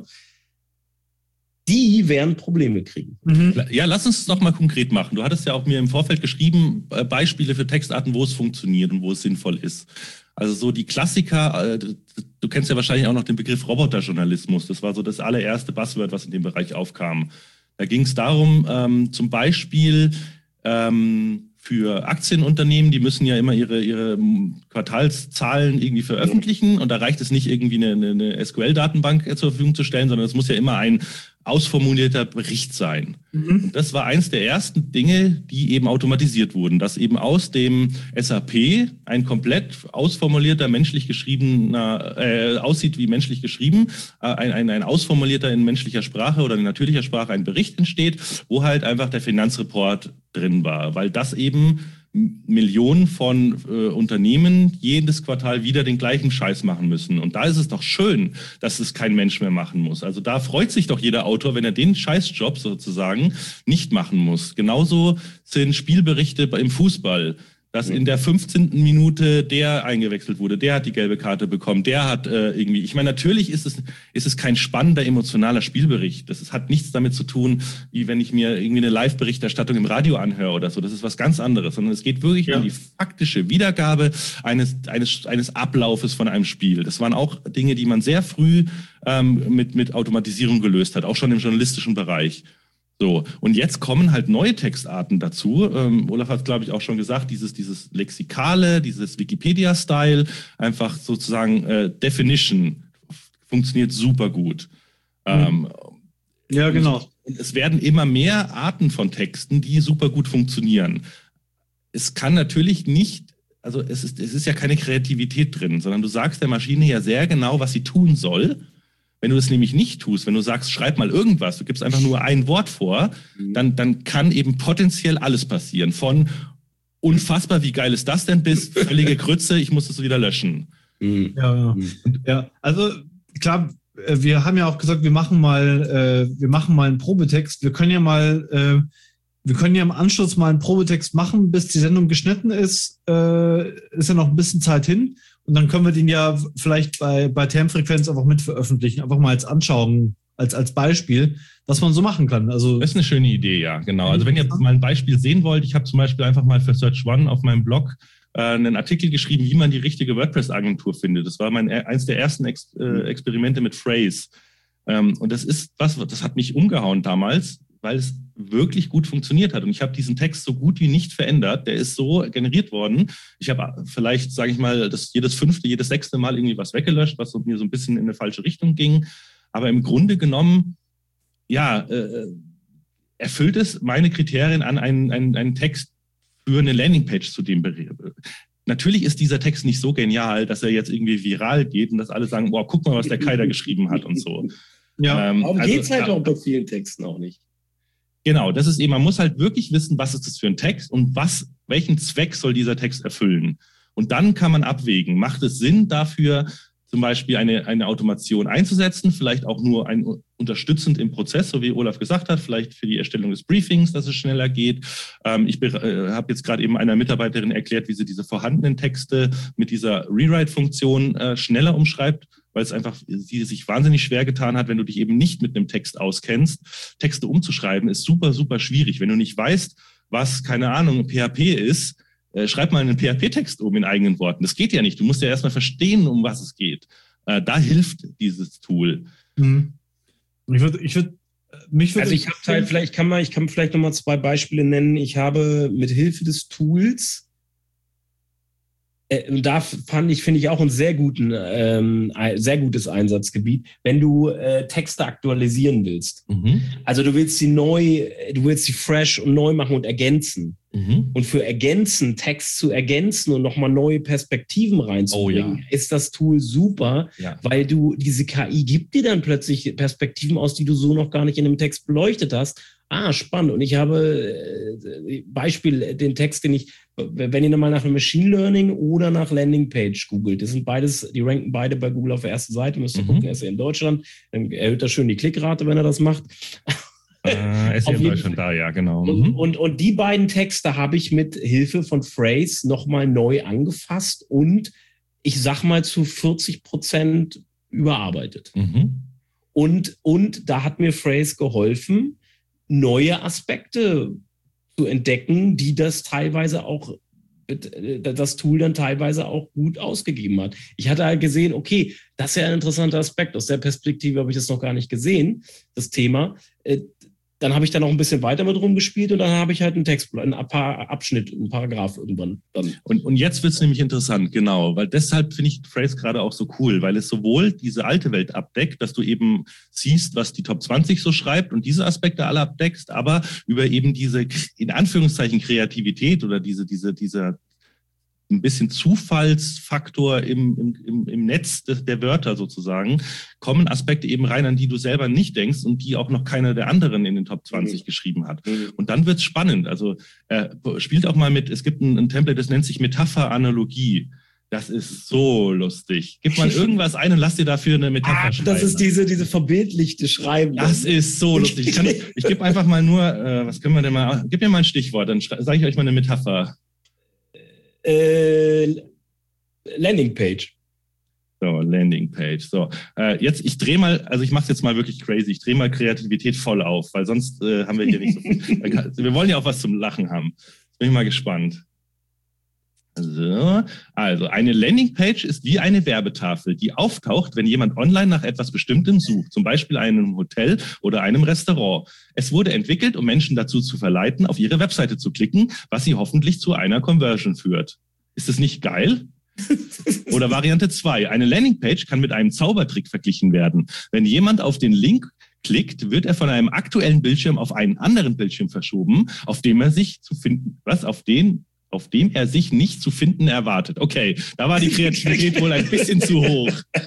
Die werden Probleme kriegen. Mhm. Ja, lass uns es doch mal konkret machen. Du hattest ja auch mir im Vorfeld geschrieben, äh, Beispiele für Textarten, wo es funktioniert und wo es sinnvoll ist. Also so die Klassiker, äh, du kennst ja wahrscheinlich auch noch den Begriff Roboterjournalismus. Das war so das allererste Buzzword, was in dem Bereich aufkam. Da ging es darum, ähm, zum Beispiel ähm, für Aktienunternehmen, die müssen ja immer ihre, ihre Quartalszahlen irgendwie veröffentlichen und da reicht es nicht, irgendwie eine, eine S Q L-Datenbank zur Verfügung zu stellen, sondern es muss ja immer ein ausformulierter Bericht sein. Mhm. Und das war eins der ersten Dinge, die eben automatisiert wurden, dass eben aus dem S A P ein komplett ausformulierter, menschlich geschriebener, äh, aussieht wie menschlich geschrieben, äh, ein, ein, ein ausformulierter in menschlicher Sprache oder in natürlicher Sprache ein Bericht entsteht, wo halt einfach der Finanzreport drin war, weil das eben Millionen von äh, Unternehmen jedes Quartal wieder den gleichen Scheiß machen müssen. Und da ist es doch schön, dass es kein Mensch mehr machen muss. Also da freut sich doch jeder Autor, wenn er den Scheißjob sozusagen nicht machen muss. Genauso sind Spielberichte im Fußball, dass in der fünfzehnten Minute der eingewechselt wurde, der hat die gelbe Karte bekommen, der hat äh, irgendwie, ich meine, natürlich ist es ist es kein spannender, emotionaler Spielbericht. Das ist, hat nichts damit zu tun, wie wenn ich mir irgendwie eine Live-Berichterstattung im Radio anhöre oder so. Das ist was ganz anderes, sondern es geht wirklich ja. um die faktische Wiedergabe eines eines eines Ablaufes von einem Spiel. Das waren auch Dinge, die man sehr früh ähm, mit mit Automatisierung gelöst hat, auch schon im journalistischen Bereich. So, und jetzt kommen halt neue Textarten dazu. Ähm, Olaf hat, glaube ich, auch schon gesagt, dieses, dieses Lexikale, dieses Wikipedia-Style, einfach sozusagen äh, Definition funktioniert super gut. Ähm, ja, genau. Und es werden immer mehr Arten von Texten, die super gut funktionieren. Es kann natürlich nicht, also es ist, es ist ja keine Kreativität drin, sondern du sagst der Maschine ja sehr genau, was sie tun soll. Wenn du das nämlich nicht tust, wenn du sagst, schreib mal irgendwas, du gibst einfach nur ein Wort vor, dann, dann kann eben potenziell alles passieren. Von unfassbar, wie geil ist das denn, bis völlige Grütze, ich muss das wieder löschen. Ja, ja. ja, also klar, wir haben ja auch gesagt, wir machen mal, äh, wir machen mal einen Probetext. Wir können ja mal, äh, wir können ja im Anschluss mal einen Probetext machen, bis die Sendung geschnitten ist. Äh, ist ja noch ein bisschen Zeit hin. Und dann können wir den ja vielleicht bei, bei Termfrequenz einfach mit veröffentlichen, einfach mal als Anschauung, als, als Beispiel, was man so machen kann. Also das ist eine schöne Idee, ja, genau. Also wenn ihr mal ein Beispiel sehen wollt, ich habe zum Beispiel einfach mal für Search One auf meinem Blog äh, einen Artikel geschrieben, wie man die richtige WordPress-Agentur findet. Das war mein eins der ersten Ex, äh, Experimente mit Phrase. Ähm, und das ist was, das hat mich umgehauen damals, weil es wirklich gut funktioniert hat. Und ich habe diesen Text so gut wie nicht verändert. Der ist so generiert worden. Ich habe vielleicht, sage ich mal, das jedes fünfte, jedes sechste Mal irgendwie was weggelöscht, was so, mir so ein bisschen in eine falsche Richtung ging. Aber im Grunde genommen, ja, äh, erfüllt es meine Kriterien an, einen, einen, einen Text für eine Landingpage zu dem Bericht. Natürlich ist dieser Text nicht so genial, dass er jetzt irgendwie viral geht und dass alle sagen, boah, guck mal, was der Kai da geschrieben hat und so. Ja, ähm, aber also, geht's halt ja. auch bei vielen Texten auch nicht. Genau, das ist eben, man muss halt wirklich wissen, was ist das für ein Text und was, welchen Zweck soll dieser Text erfüllen. Und dann kann man abwägen, macht es Sinn dafür, zum Beispiel eine, eine Automation einzusetzen, vielleicht auch nur ein unterstützend im Prozess, so wie Olaf gesagt hat, vielleicht für die Erstellung des Briefings, dass es schneller geht. Ähm, ich äh, habe jetzt gerade eben einer Mitarbeiterin erklärt, wie sie diese vorhandenen Texte mit dieser Rewrite-Funktion äh, schneller umschreibt, weil es einfach sie sich wahnsinnig schwer getan hat, wenn du dich eben nicht mit einem Text auskennst. Texte umzuschreiben ist super, super schwierig. Wenn du nicht weißt, was, keine Ahnung, P H P ist, äh, schreib mal einen P H P-Text um in eigenen Worten. Das geht ja nicht. Du musst ja erstmal verstehen, um was es geht. Äh, da hilft dieses Tool. Mhm. Ich würde, ich würde, mich würde. Also ich habe halt, vielleicht kann man, ich kann vielleicht nochmal zwei Beispiele nennen. Ich habe mit Hilfe des Tools Äh, da fand ich, finde ich auch ein sehr guten, ähm, ein sehr gutes Einsatzgebiet, wenn du äh, Texte aktualisieren willst. Mhm. Also du willst sie neu, du willst sie fresh und neu machen und ergänzen. Mhm. Und für ergänzen, Text zu ergänzen und nochmal neue Perspektiven reinzubringen, oh, ja. ist das Tool super, ja. weil du, diese K I gibt dir dann plötzlich Perspektiven aus, die du so noch gar nicht in dem Text beleuchtet hast. Ah, spannend. Und ich habe äh, Beispiel, den Text, den ich, wenn ihr mal nach einem Machine Learning oder nach Landingpage googelt, das sind beides, die ranken beide bei Google auf der ersten Seite, müsst ihr mhm. gucken, er ist ja in Deutschland, dann erhöht er schön die Klickrate, wenn er das macht. Äh, er ist ja in Deutschland da, ja, genau. Und, mhm. und, und die beiden Texte habe ich mit Hilfe von Phrase nochmal neu angefasst und ich sag mal zu vierzig Prozent überarbeitet. Mhm. Und, und da hat mir Phrase geholfen, neue Aspekte zu entdecken, die das teilweise auch, das Tool dann teilweise auch gut ausgegeben hat. Ich hatte halt gesehen, okay, das ist ja ein interessanter Aspekt. Aus der Perspektive habe ich das noch gar nicht gesehen, das Thema. Dann habe ich da noch ein bisschen weiter mit rumgespielt und dann habe ich halt einen Text, ein paar Abschnitt, einen Paragraph irgendwann. Dann. Und, und jetzt wird es nämlich interessant, genau, weil deshalb finde ich Phrase gerade auch so cool, weil es sowohl diese alte Welt abdeckt, dass du eben siehst, was die Top zwanzig so schreibt und diese Aspekte alle abdeckst, aber über eben diese, in Anführungszeichen, Kreativität oder diese, diese, dieser ein bisschen Zufallsfaktor im, im, im Netz des, der Wörter sozusagen, kommen Aspekte eben rein, an die du selber nicht denkst und die auch noch keiner der anderen in den Top zwanzig mhm. geschrieben hat. Mhm. Und dann wird's spannend. Also äh, spielt auch mal mit, es gibt ein, ein Template, das nennt sich Metapher-Analogie. Das ist so lustig. Gib mal irgendwas ein und lass dir dafür eine Metapher ah, schreiben. Das ist diese, diese verbildlichte Schreiben. Das ist so lustig. Ich, kann, ich gebe einfach mal nur, äh, was können wir denn mal, gib mir mal ein Stichwort, dann sage ich euch mal eine Metapher. Äh, Landingpage. So, Landingpage. So, äh, jetzt, ich drehe mal, also ich mache es jetzt mal wirklich crazy, ich drehe mal Kreativität voll auf, weil sonst äh, haben wir hier nicht so viel. Kann, wir wollen ja auch was zum Lachen haben. Jetzt bin ich mal gespannt. So, also eine Landingpage ist wie eine Werbetafel, die auftaucht, wenn jemand online nach etwas Bestimmtem sucht, zum Beispiel einem Hotel oder einem Restaurant. Es wurde entwickelt, um Menschen dazu zu verleiten, auf ihre Webseite zu klicken, was sie hoffentlich zu einer Conversion führt. Ist das nicht geil? Oder Variante zwei. Eine Landingpage kann mit einem Zaubertrick verglichen werden. Wenn jemand auf den Link klickt, wird er von einem aktuellen Bildschirm auf einen anderen Bildschirm verschoben, auf dem er sich zu finden, was auf den auf dem er sich nicht zu finden erwartet. Okay, da war die Kreativität wohl ein bisschen zu hoch.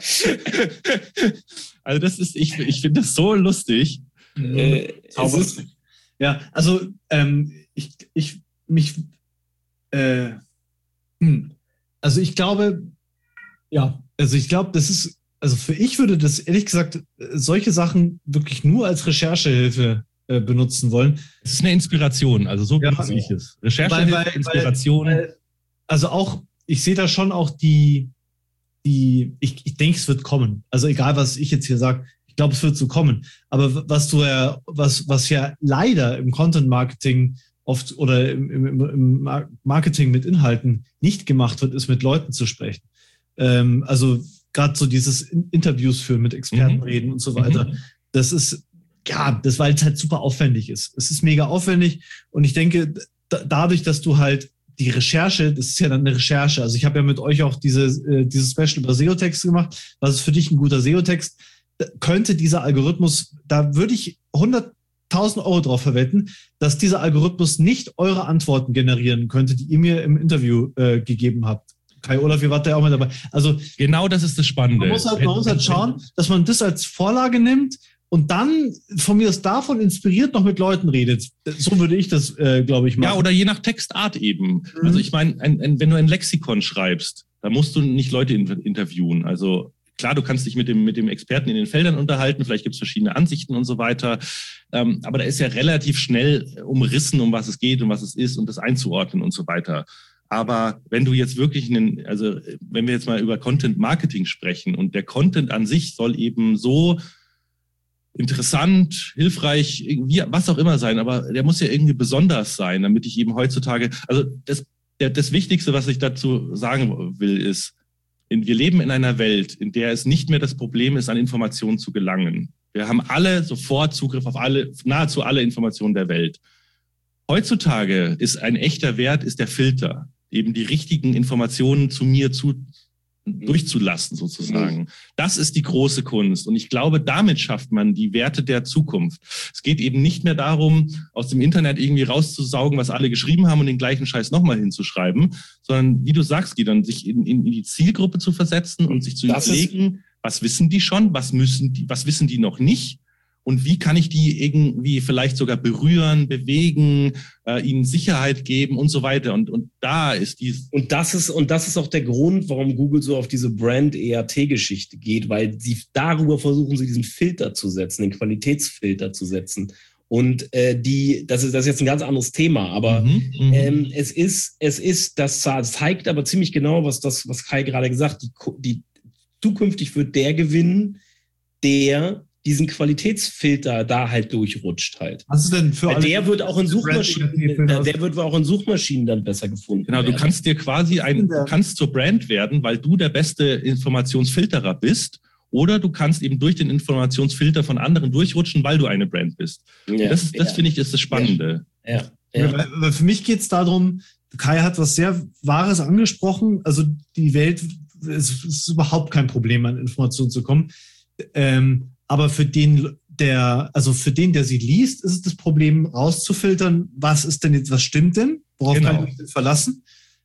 Also das ist, ich, ich finde das so lustig. Äh, es ist, ja, also ähm, ich, ich mich, äh, hm, also ich glaube, ja, also ich glaube, das ist, also für ich würde das ehrlich gesagt solche Sachen wirklich nur als Recherchehilfe benutzen wollen. Es ist eine Inspiration, also so ja, sehe ich es. Recherche, weil, weil, Inspiration. Weil, also auch, ich sehe da schon auch die, die ich, ich denke, es wird kommen. Also egal, was ich jetzt hier sage, ich glaube, es wird so kommen. Aber was du ja, was, was ja leider im Content-Marketing oft oder im, im, im Marketing mit Inhalten nicht gemacht wird, ist mit Leuten zu sprechen. Ähm, also gerade so dieses Interviews führen, mit Experten mhm. reden und so weiter. Mhm. Das ist Ja, das, weil es halt super aufwendig ist. Es ist mega aufwendig und ich denke, da, dadurch, dass du halt die Recherche, das ist ja dann eine Recherche. Also ich habe ja mit euch auch diese, äh, dieses Special über S E O-Texte gemacht. Was ist für dich ein guter S E O-Text? Könnte dieser Algorithmus, da würde ich hunderttausend Euro drauf verwetten, dass dieser Algorithmus nicht eure Antworten generieren könnte, die ihr mir im Interview äh, gegeben habt. Kai Olaf, ihr wart ja auch mal dabei. Also genau das ist das Spannende. Man muss halt, man muss halt schauen, dass man das als Vorlage nimmt und dann von mir aus davon inspiriert noch mit Leuten redet. So würde ich das, äh, glaube ich, machen. Ja, oder je nach Textart eben. Mhm. Also ich meine, ein, ein, wenn du ein Lexikon schreibst, da musst du nicht Leute in, interviewen. Also klar, du kannst dich mit dem, mit dem Experten in den Feldern unterhalten, vielleicht gibt es verschiedene Ansichten und so weiter. Ähm, aber da ist ja relativ schnell umrissen, um was es geht und was es ist und das einzuordnen und so weiter. Aber wenn du jetzt wirklich einen, also wenn wir jetzt mal über Content Marketing sprechen und der Content an sich soll eben so interessant, hilfreich, irgendwie, was auch immer sein, aber der muss ja irgendwie besonders sein, damit ich eben heutzutage, also das, der, das Wichtigste, was ich dazu sagen will, ist, wir leben in einer Welt, in der es nicht mehr das Problem ist, an Informationen zu gelangen. Wir haben alle sofort Zugriff auf alle, nahezu alle Informationen der Welt. Heutzutage ist ein echter Wert, ist der Filter, eben die richtigen Informationen zu mir zu, durchzulassen sozusagen. Das ist die große Kunst. Und ich glaube, damit schafft man die Werte der Zukunft. Es geht eben nicht mehr darum, aus dem Internet irgendwie rauszusaugen, was alle geschrieben haben und den gleichen Scheiß nochmal hinzuschreiben, sondern, wie du sagst, Gideon, sich in, in die Zielgruppe zu versetzen und sich zu das überlegen, was wissen die schon, was müssen die, was wissen die noch nicht? Und wie kann ich die irgendwie vielleicht sogar berühren, bewegen, äh, ihnen Sicherheit geben und so weiter. Und, und da ist dies. Und das ist, und das ist auch der Grund, warum Google so auf diese Brand-E R T-Geschichte geht, weil sie darüber versuchen, sie diesen Filter zu setzen, den Qualitätsfilter zu setzen. Und äh, die, das ist, das ist jetzt ein ganz anderes Thema, aber mhm, ähm, es ist, es ist, das zeigt aber ziemlich genau, was das, was Kai gerade gesagt hat, die, die zukünftig wird der gewinnen, der diesen Qualitätsfilter da halt durchrutscht halt. Was ist denn für alle? Der wird auch in Suchmaschinen, der, der wird auch in Suchmaschinen dann besser gefunden. Genau, werden. Du kannst dir quasi ein, du kannst zur Brand werden, weil du der beste Informationsfilterer bist, oder du kannst eben durch den Informationsfilter von anderen durchrutschen, weil du eine Brand bist. Ja, das ist, das ja. finde ich, ist das Spannende. Ja. Ja. Ja. Weil, weil für mich geht es darum, Kai hat was sehr Wahres angesprochen. Also die Welt, es ist überhaupt kein Problem, an Informationen zu kommen. Ähm, Aber für den, der, also für den, der sie liest, ist es das Problem, rauszufiltern, was ist denn jetzt, was stimmt denn? Worauf genau. kann ich mich denn verlassen?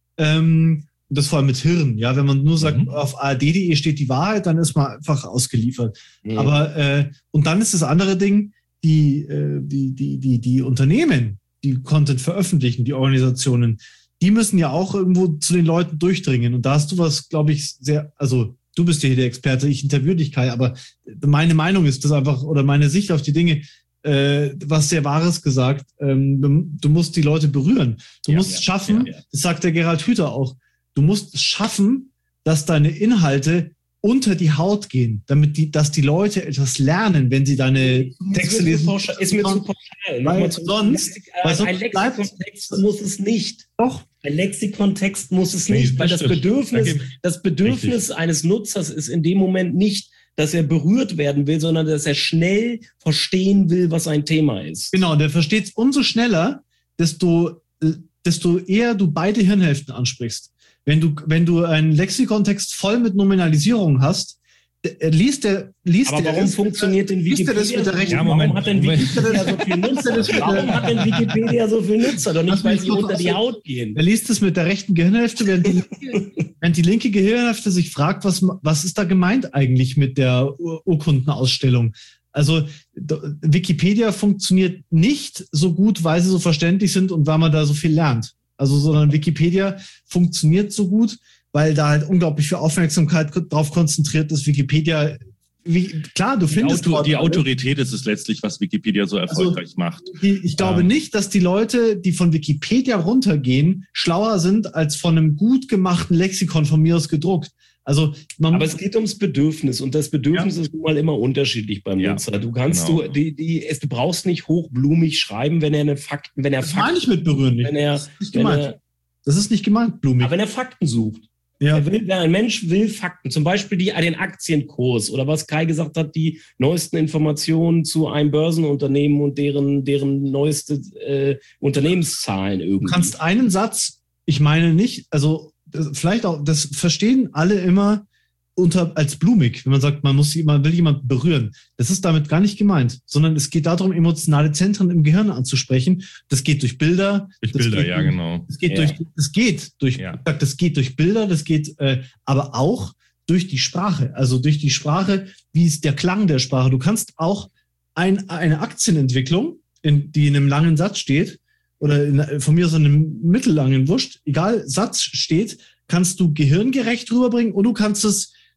Ähm, das vor allem mit Hirn. Ja, wenn man nur sagt, mhm. auf A R D punkt de steht die Wahrheit, dann ist man einfach ausgeliefert. Mhm. Aber, äh, und dann ist das andere Ding, die, äh, die, die, die, die Unternehmen, die Content veröffentlichen, die Organisationen, die müssen ja auch irgendwo zu den Leuten durchdringen. Und da hast du was, glaube ich, sehr, also, du bist ja hier der Experte, ich interviewe dich, Kai, aber meine Meinung ist das einfach, oder meine Sicht auf die Dinge, äh, was sehr Wahres gesagt, ähm, du musst die Leute berühren. Du ja, musst ja, schaffen, ja, ja. das sagt der Gerald Hüther auch, du musst schaffen, dass deine Inhalte unter die Haut gehen, damit die, dass die Leute etwas lernen, wenn sie deine Texte lesen. Ist mir zu pauschal. Weil sonst, weil sonst ein Lexikontext muss es nicht. Doch. Ein Lexikontext muss es nicht, weil das Bedürfnis, das Bedürfnis eines Nutzers ist in dem Moment nicht, dass er berührt werden will, sondern dass er schnell verstehen will, was ein Thema ist. Genau, der versteht es umso schneller, desto, desto eher du beide Hirnhälften ansprichst. Wenn du, wenn du einen Lexikontext voll mit Nominalisierung hast, liest der, liest Aber der warum das, funktioniert denn Wikipedia? Das mit der rechten, ja, Moment, warum hat denn Wikipedia so viel Nutzer? Warum hat denn Wikipedia so viel Nutzer? Doch nicht, weil sie unter die Haut gehen. Er liest es mit der rechten Gehirnhälfte, während die, während die linke Gehirnhälfte sich fragt, was, was ist da gemeint eigentlich mit der Ur- Urkundenausstellung? Also Wikipedia funktioniert nicht so gut, weil sie so verständlich sind und weil man da so viel lernt. Also, sondern Wikipedia funktioniert so gut, weil da halt unglaublich viel Aufmerksamkeit drauf konzentriert ist. Wikipedia, wie, klar, du die findest... Auto, die Autorität ist es letztlich, was Wikipedia so erfolgreich also, macht. Die, ich glaube ähm. nicht, dass die Leute, die von Wikipedia runtergehen, schlauer sind als von einem gut gemachten Lexikon von mir aus gedruckt. Also man Aber es geht ums Bedürfnis und das Bedürfnis ja. ist nun mal immer unterschiedlich beim ja, Nutzer. Du kannst genau. du, die, die, es, du brauchst nicht hochblumig schreiben, wenn er eine Fakten, wenn er das Fakten, meine ich mit berühren nicht. Wenn er, das ist nicht gemeint. Er, das ist nicht gemeint, blumig. Aber wenn er Fakten sucht. Ja. Er will, ein Mensch will Fakten, zum Beispiel die, den Aktienkurs oder was Kai gesagt hat, die neuesten Informationen zu einem Börsenunternehmen und deren, deren neueste äh, Unternehmenszahlen irgendwie. Du kannst einen Satz, ich meine nicht, also vielleicht auch, das verstehen alle immer unter als blumig, wenn man sagt, man muss man will jemanden berühren. Das ist damit gar nicht gemeint, sondern es geht darum, emotionale Zentren im Gehirn anzusprechen. Das geht durch Bilder. Durch Bilder, geht, ja, genau. Das geht ja. durch, das geht durch, ja. das geht durch Bilder, das geht äh, aber auch durch die Sprache. Also durch die Sprache, wie ist der Klang der Sprache. Du kannst auch ein, eine Aktienentwicklung, in, die in einem langen Satz steht, oder in, von mir aus einem mittellangen, wurscht, egal, Satz steht, kannst du gehirngerecht rüberbringen und du kannst es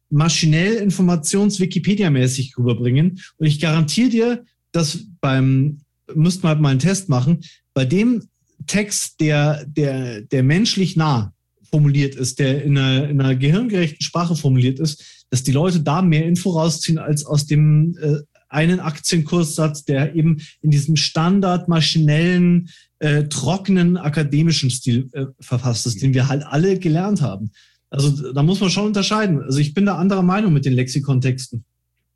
maschinell informations-Wikipedia-mäßig rüberbringen. Und ich garantiere dir, dass beim, müssten wir halt mal einen Test machen, bei dem Text, der, der, der menschlich nah formuliert ist, der in einer, in einer gehirngerechten Sprache formuliert ist, dass die Leute da mehr Info rausziehen als aus dem äh, einen Aktienkurssatz, der eben in diesem standard maschinellen, äh, trockenen akademischen Stil äh, verfasst ist, den wir halt alle gelernt haben. Also da muss man schon unterscheiden. Also ich bin da anderer Meinung mit den Lexikontexten.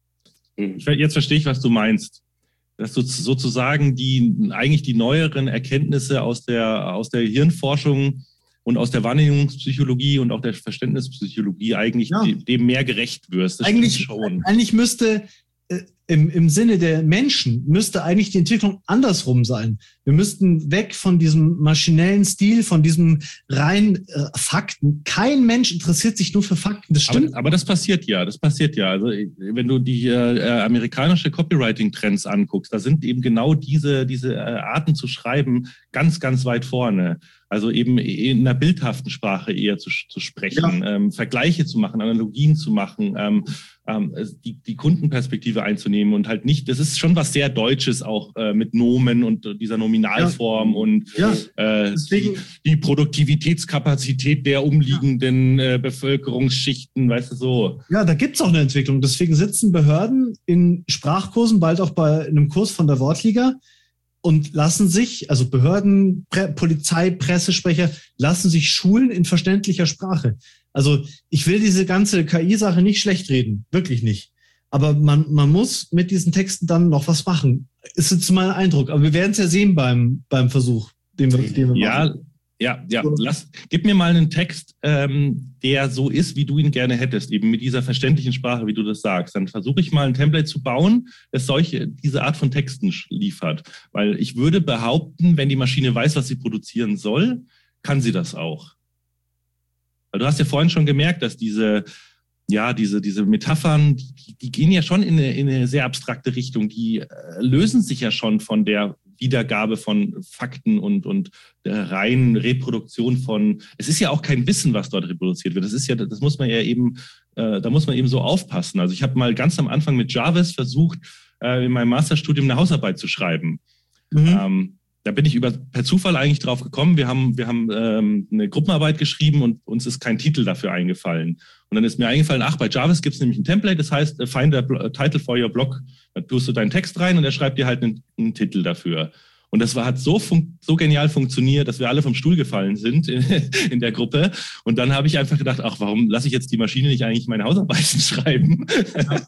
Jetzt verstehe ich, was du meinst. Dass du sozusagen die, eigentlich die neueren Erkenntnisse aus der, aus der Hirnforschung und aus der Wahrnehmungspsychologie und auch der Verständnispsychologie eigentlich ja. dem mehr gerecht wirst. Das eigentlich, schon. eigentlich müsste äh, im, im Sinne der Menschen müsste eigentlich die Entwicklung andersrum sein. Wir müssten weg von diesem maschinellen Stil, von diesem rein äh, Fakten. Kein Mensch interessiert sich nur für Fakten. Das stimmt. Aber, aber das passiert ja. Das passiert ja. Also wenn du die äh, amerikanische Copywriting-Trends anguckst, da sind eben genau diese, diese äh, Arten zu schreiben ganz, ganz weit vorne. Also eben in einer bildhaften Sprache eher zu, zu sprechen, ja. ähm, Vergleiche zu machen, Analogien zu machen, ähm, ähm, die, die Kundenperspektive einzunehmen und halt nicht, das ist schon was sehr Deutsches auch äh, mit Nomen und dieser Nominalform ja. und ja. Äh, die, die Produktivitätskapazität der umliegenden äh, Bevölkerungsschichten, weißt du so. Ja, da gibt's auch eine Entwicklung. Deswegen sitzen Behörden in Sprachkursen, bald auch bei einem Kurs von der Wortliga, und lassen sich, also Behörden, Pre- Polizei, Pressesprecher, lassen sich schulen in verständlicher Sprache. Also ich will diese ganze K I-Sache nicht schlecht reden, wirklich nicht. Aber man, man muss mit diesen Texten dann noch was machen. Ist jetzt mein Eindruck. Aber wir werden es ja sehen beim, beim Versuch, den wir, den wir ja, machen. Ja, ja. Lass, gib mir mal einen Text, ähm, der so ist, wie du ihn gerne hättest, eben mit dieser verständlichen Sprache, wie du das sagst. Dann versuche ich mal ein Template zu bauen, das solche, diese Art von Texten liefert. Weil ich würde behaupten, wenn die Maschine weiß, was sie produzieren soll, kann sie das auch. Weil du hast ja vorhin schon gemerkt, dass diese, ja, diese, diese Metaphern, die, die gehen ja schon in eine, in eine sehr abstrakte Richtung. Die äh, lösen sich ja schon von der Wiedergabe von Fakten und, und der reinen Reproduktion von, es ist ja auch kein Wissen, was dort reproduziert wird. Das ist ja, das muss man ja eben, äh, da muss man eben so aufpassen. Also ich habe mal ganz am Anfang mit Jarvis versucht, äh, in meinem Masterstudium eine Hausarbeit zu schreiben. Mhm. Ähm, da bin ich über, per Zufall eigentlich drauf gekommen. Wir haben, wir haben ähm, eine Gruppenarbeit geschrieben und uns ist kein Titel dafür eingefallen. Und dann ist mir eingefallen, ach, bei Jarvis gibt es nämlich ein Template, das heißt, find a title for your blog. Da tust du deinen Text rein und er schreibt dir halt einen, einen Titel dafür. Und das war, hat so, fun- so genial funktioniert, dass wir alle vom Stuhl gefallen sind in, in der Gruppe. Und dann habe ich einfach gedacht, ach, warum lasse ich jetzt die Maschine nicht eigentlich meine Hausarbeiten schreiben? Ja.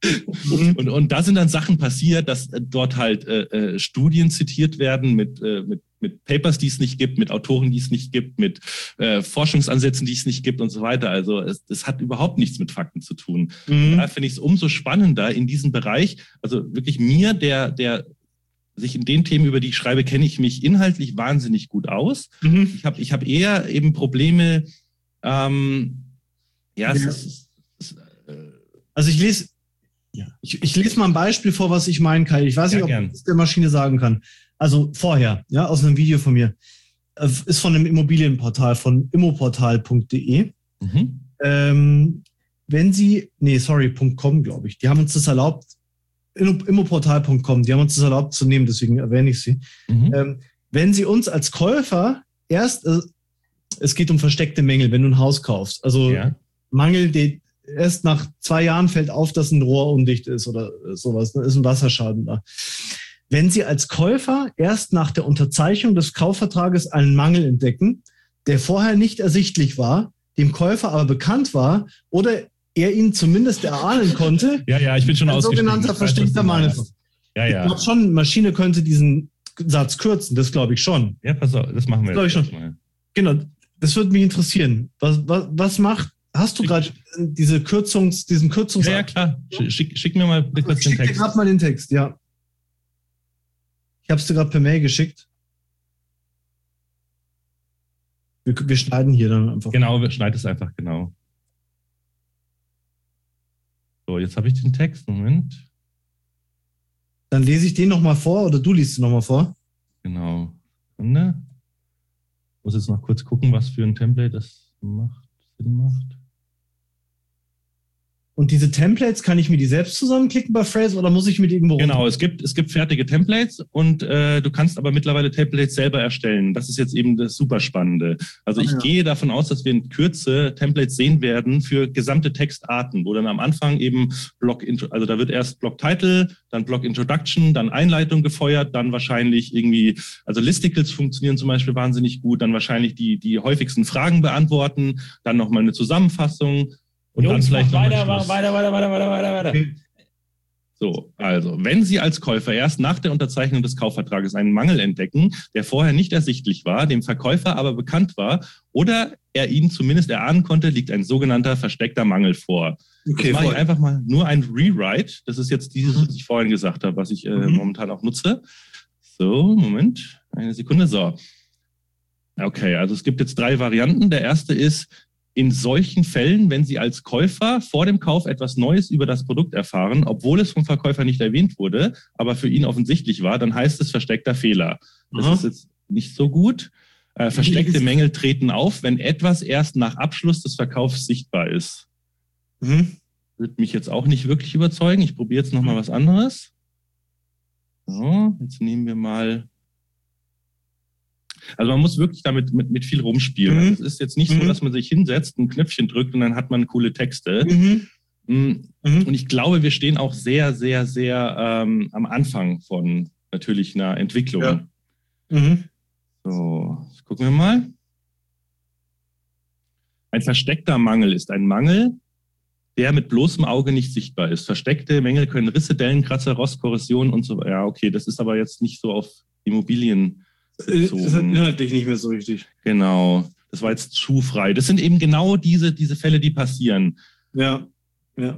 und, und da sind dann Sachen passiert, dass dort halt äh, Studien zitiert werden mit, äh, mit, mit Papers, die es nicht gibt, mit Autoren, die es nicht gibt, mit äh, Forschungsansätzen, die es nicht gibt und so weiter. Also es, es hat überhaupt nichts mit Fakten zu tun. Mhm. Da finde ich es umso spannender in diesem Bereich, also wirklich mir, der, der sich in den Themen, über die ich schreibe, kenne ich mich inhaltlich wahnsinnig gut aus. Mhm. Ich habe ich hab eher eben Probleme, ähm, ja, es ja. ist, es, äh, also ich lese Ja. Ich, ich lese mal ein Beispiel vor, was ich meinen kann. Ich weiß nicht, ja, ob ich das der Maschine sagen kann. Also vorher, ja, aus einem Video von mir. Ist von einem Immobilienportal, von immoportal punkt de. Mhm. Ähm, wenn Sie, nee, sorry, .com, glaube ich. Die haben uns das erlaubt, immoportal punkt com, die haben uns das erlaubt zu nehmen, deswegen erwähne ich sie. Mhm. Ähm, wenn Sie uns als Käufer erst, äh, es geht um versteckte Mängel, wenn du ein Haus kaufst. Also ja. Mangel, die erst nach zwei Jahren fällt auf, dass ein Rohr undicht ist oder sowas, da ist ein Wasserschaden da. Wenn Sie als Käufer erst nach der Unterzeichnung des Kaufvertrages einen Mangel entdecken, der vorher nicht ersichtlich war, dem Käufer aber bekannt war oder er ihn zumindest erahnen konnte. Ja, ja, ich bin schon ausgestiegen. Ein sogenannter versteckter Mangel. Ja, ja. Ich glaube schon, Maschine könnte diesen Satz kürzen, das glaube ich schon. Ja, pass auf, das machen wir das jetzt. Schon. Genau, das würde mich interessieren. Was, was, was macht, hast du gerade diese Kürzungs, diesen Kürzungs... Ja, ja, klar. Schick, schick mir mal kurz den Text. Schick dir gerade mal den Text, ja. Ich habe es dir gerade per Mail geschickt. Wir, wir schneiden hier dann einfach. Genau, wir schneiden es einfach, genau. So, jetzt habe ich den Text. Moment. Dann lese ich den nochmal vor oder du liest ihn nochmal vor. Genau. Sekunde. Ich muss jetzt noch kurz gucken, was für ein Template das macht, Sinn macht. Und diese Templates, kann ich mir die selbst zusammenklicken bei Phrase oder muss ich mit irgendwo Genau, runter? es gibt, es gibt fertige Templates und äh, du kannst aber mittlerweile Templates selber erstellen. Das ist jetzt eben das super Spannende. Also ich ah, ja. gehe davon aus, dass wir in Kürze Templates sehen werden für gesamte Textarten, wo dann am Anfang eben Block, also da wird erst Block Title, dann Block Introduction, dann Einleitung gefeuert, dann wahrscheinlich irgendwie, also Listicles funktionieren zum Beispiel wahnsinnig gut, dann wahrscheinlich die, die häufigsten Fragen beantworten, dann nochmal eine Zusammenfassung. Und Jungs, dann vielleicht weiter, weiter, weiter, weiter, weiter, weiter, weiter. Okay. So, also, wenn Sie als Käufer erst nach der Unterzeichnung des Kaufvertrages einen Mangel entdecken, der vorher nicht ersichtlich war, dem Verkäufer aber bekannt war oder er ihn zumindest erahnen konnte, liegt ein sogenannter versteckter Mangel vor. Okay, jetzt mache ich einfach mal nur ein Rewrite. Das ist jetzt dieses, was ich vorhin gesagt habe, was ich äh, mhm. momentan auch nutze. So, Moment, eine Sekunde. So. Okay, also es gibt jetzt drei Varianten. Der erste ist, in solchen Fällen, wenn Sie als Käufer vor dem Kauf etwas Neues über das Produkt erfahren, obwohl es vom Verkäufer nicht erwähnt wurde, aber für ihn offensichtlich war, dann heißt es versteckter Fehler. Das Aha. ist jetzt nicht so gut. Äh, versteckte Mängel treten auf, wenn etwas erst nach Abschluss des Verkaufs sichtbar ist. Mhm. Würde mich jetzt auch nicht wirklich überzeugen. Ich probiere jetzt nochmal was anderes. So, jetzt nehmen wir mal... Also man muss wirklich damit mit, mit viel rumspielen. Mhm. Es ist jetzt nicht mhm. so, dass man sich hinsetzt, ein Knöpfchen drückt und dann hat man coole Texte. Mhm. Mhm. Und ich glaube, wir stehen auch sehr, sehr, sehr ähm, am Anfang von natürlich einer Entwicklung. Ja. Mhm. So, gucken wir mal. Ein versteckter Mangel ist ein Mangel, der mit bloßem Auge nicht sichtbar ist. Versteckte Mängel können Risse, Dellen, Kratzer, Rost, Korrosion und so weiter. Ja, okay, das ist aber jetzt nicht so auf Immobilien bezogen. Das ist inhaltlich nicht mehr so richtig. Genau, das war jetzt zu frei. Das sind eben genau diese, diese Fälle, die passieren. Ja, ja.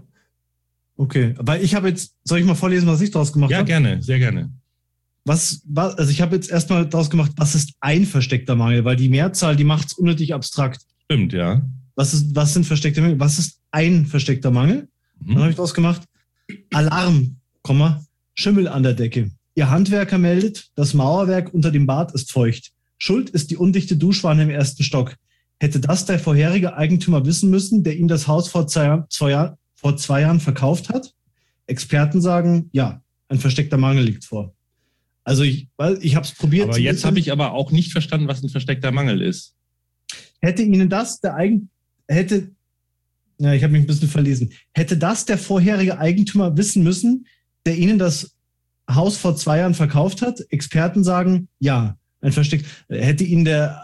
Okay, aber ich habe jetzt, soll ich mal vorlesen, was ich daraus gemacht ja, habe? Ja, gerne, sehr gerne. Was, was, also ich habe jetzt erstmal daraus gemacht, was ist ein versteckter Mangel, weil die Mehrzahl, die macht es unnötig abstrakt. Stimmt, ja. Was, ist, was sind versteckte Mängel? Was ist ein versteckter Mangel? Mhm. Dann habe ich daraus gemacht, Alarm, Schimmel an der Decke. Ihr Handwerker meldet, das Mauerwerk unter dem Bad ist feucht. Schuld ist die undichte Duschwanne im ersten Stock. Hätte das der vorherige Eigentümer wissen müssen, der ihm das Haus vor zwei, zwei, vor zwei Jahren verkauft hat? Experten sagen, ja, ein versteckter Mangel liegt vor. Also ich, ich habe es probiert. Aber jetzt habe ich aber auch nicht verstanden, was ein versteckter Mangel ist. Hätte Ihnen das der Eigen hätte, ja, ich habe mich ein bisschen verlesen. Hätte das der vorherige Eigentümer wissen müssen, der Ihnen das Haus vor zwei Jahren verkauft hat? Experten sagen, ja, ein versteckt. Hätte Ihnen der,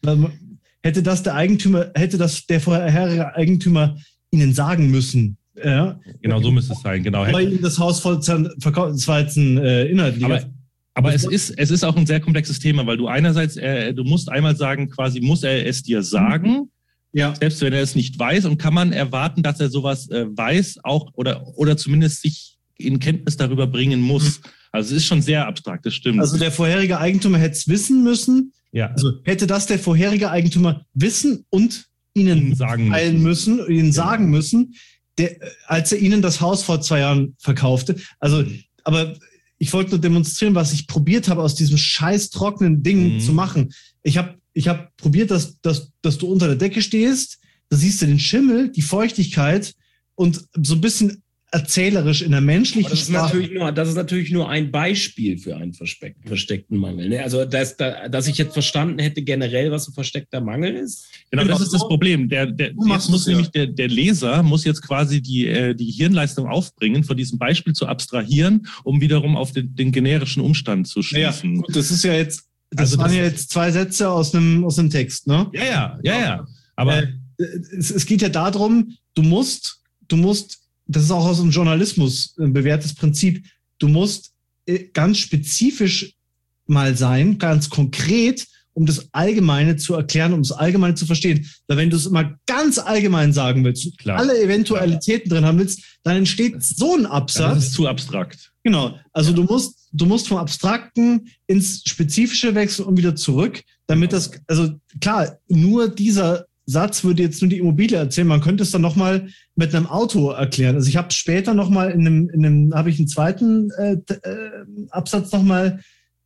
hätte das der Eigentümer, hätte das der vorherige Eigentümer Ihnen sagen müssen? Ja, genau, so müsste es sein. Genau. Weil Ihnen das Haus vor zwei Jahren verkauft, das war jetzt ein äh, inhaltlicher. Aber Aber es ist, es ist auch ein sehr komplexes Thema, weil du einerseits, äh, du musst einmal sagen, quasi muss er es dir sagen, ja. Selbst wenn er es nicht weiß, und kann man erwarten, dass er sowas äh, weiß, auch oder oder zumindest sich in Kenntnis darüber bringen muss. Mhm. Also es ist schon sehr abstrakt, das stimmt. Also der vorherige Eigentümer hätte es wissen müssen. Ja. Also hätte das der vorherige Eigentümer wissen und Ihnen, Ihnen sagen müssen, müssen Ihnen ja. sagen müssen, der, als er Ihnen das Haus vor zwei Jahren verkaufte. Also, mhm. aber ich wollte nur demonstrieren, was ich probiert habe, aus diesem scheiß trockenen Ding mhm. zu machen. Ich habe ich hab probiert, dass, dass, dass du unter der Decke stehst, da siehst du den Schimmel, die Feuchtigkeit und so ein bisschen erzählerisch in der menschlichen das ist Sprache. Natürlich nur, das ist natürlich nur ein Beispiel für einen versteckten Mangel. Ne? Also, dass, dass ich jetzt verstanden hätte generell, was ein versteckter Mangel ist. Genau, das ist das Problem. Der, der, jetzt muss nämlich der, der Leser muss jetzt quasi die, die Hirnleistung aufbringen, von diesem Beispiel zu abstrahieren, um wiederum auf den, den generischen Umstand zu schließen. Ja, gut, das ist ja jetzt, das also waren das ja jetzt zwei Sätze aus einem, aus einem Text, ne? Ja, ja, ja, ja. Aber äh, es, es geht ja darum, du musst, du musst das ist auch aus dem Journalismus ein bewährtes Prinzip. Du musst ganz spezifisch mal sein, ganz konkret, um das Allgemeine zu erklären, um das Allgemeine zu verstehen. Weil wenn du es immer ganz allgemein sagen willst, Klar. alle Eventualitäten Klar. drin haben willst, dann entsteht so ein Absatz. Das ist zu abstrakt. Genau. Also ja. du musst, du musst vom Abstrakten ins Spezifische wechseln und wieder zurück, damit genau. das, also klar, nur dieser Satz würde jetzt nur die Immobilie erzählen. Man könnte es dann nochmal mit einem Auto erklären. Also ich habe später nochmal in einem, in einem, habe ich einen zweiten äh, äh, Absatz nochmal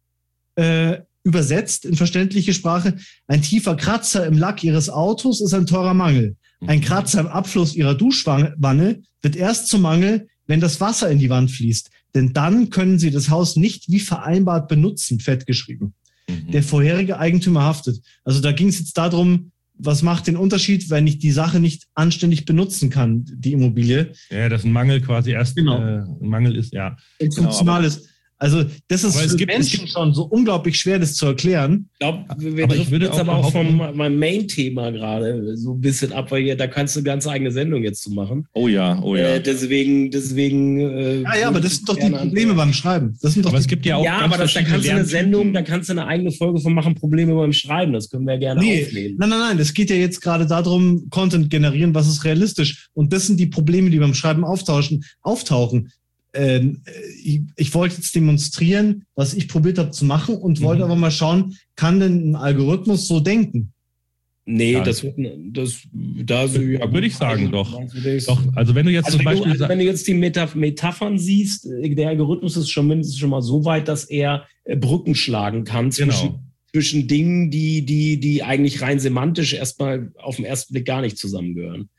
äh, übersetzt in verständliche Sprache. Ein tiefer Kratzer im Lack Ihres Autos ist ein teurer Mangel. Ein Kratzer im Abfluss ihrer Duschwanne wird erst zum Mangel, wenn das Wasser in die Wand fließt. Denn dann können sie das Haus nicht wie vereinbart benutzen, fett geschrieben. Mhm. Der vorherige Eigentümer haftet. Also da ging es jetzt darum, was macht den Unterschied, wenn ich die Sache nicht anständig benutzen kann, die Immobilie. Ja, dass ein Mangel quasi erst genau. äh, ein Mangel ist, ja. Und genau, funktional ist. Also das ist aber es für gibt, Menschen es gibt, schon so unglaublich schwer, das zu erklären. Ich glaube, wir aber ich driften würde jetzt auch aber auch vom behaupten- meinem Main-Thema gerade so ein bisschen ab, weil hier, da kannst du eine ganz eigene Sendung jetzt zu machen. Oh ja, oh ja. Äh, deswegen, deswegen. Äh, Ja, ja, aber das sind doch die gerne Probleme beim Schreiben. Das sind doch aber die, es gibt ja auch Ja, ganz aber das, da verschiedene kannst du eine Lerntypen. Sendung, da kannst du eine eigene Folge von machen, Probleme beim Schreiben. Das können wir ja gerne nee, aufnehmen. nein, nein, nein. Es geht ja jetzt gerade darum, Content generieren, was ist realistisch. Und das sind die Probleme, die beim Schreiben auftauschen, auftauchen. Ähm, ich, ich wollte jetzt demonstrieren, was ich probiert habe zu machen und Mhm. wollte aber mal schauen, kann denn ein Algorithmus so denken? Nee, Ja. das, das, da so, ja, Würde ich sagen, also, doch. würde ich- Doch, also wenn du jetzt Also zum wenn, Beispiel du, also sagst, wenn du jetzt die Metaph- Metaphern siehst, äh, der Algorithmus ist schon mindestens schon mal so weit, dass er äh, Brücken schlagen kann zwischen, genau. zwischen Dingen, die, die, die eigentlich rein semantisch erstmal auf den ersten Blick gar nicht zusammengehören.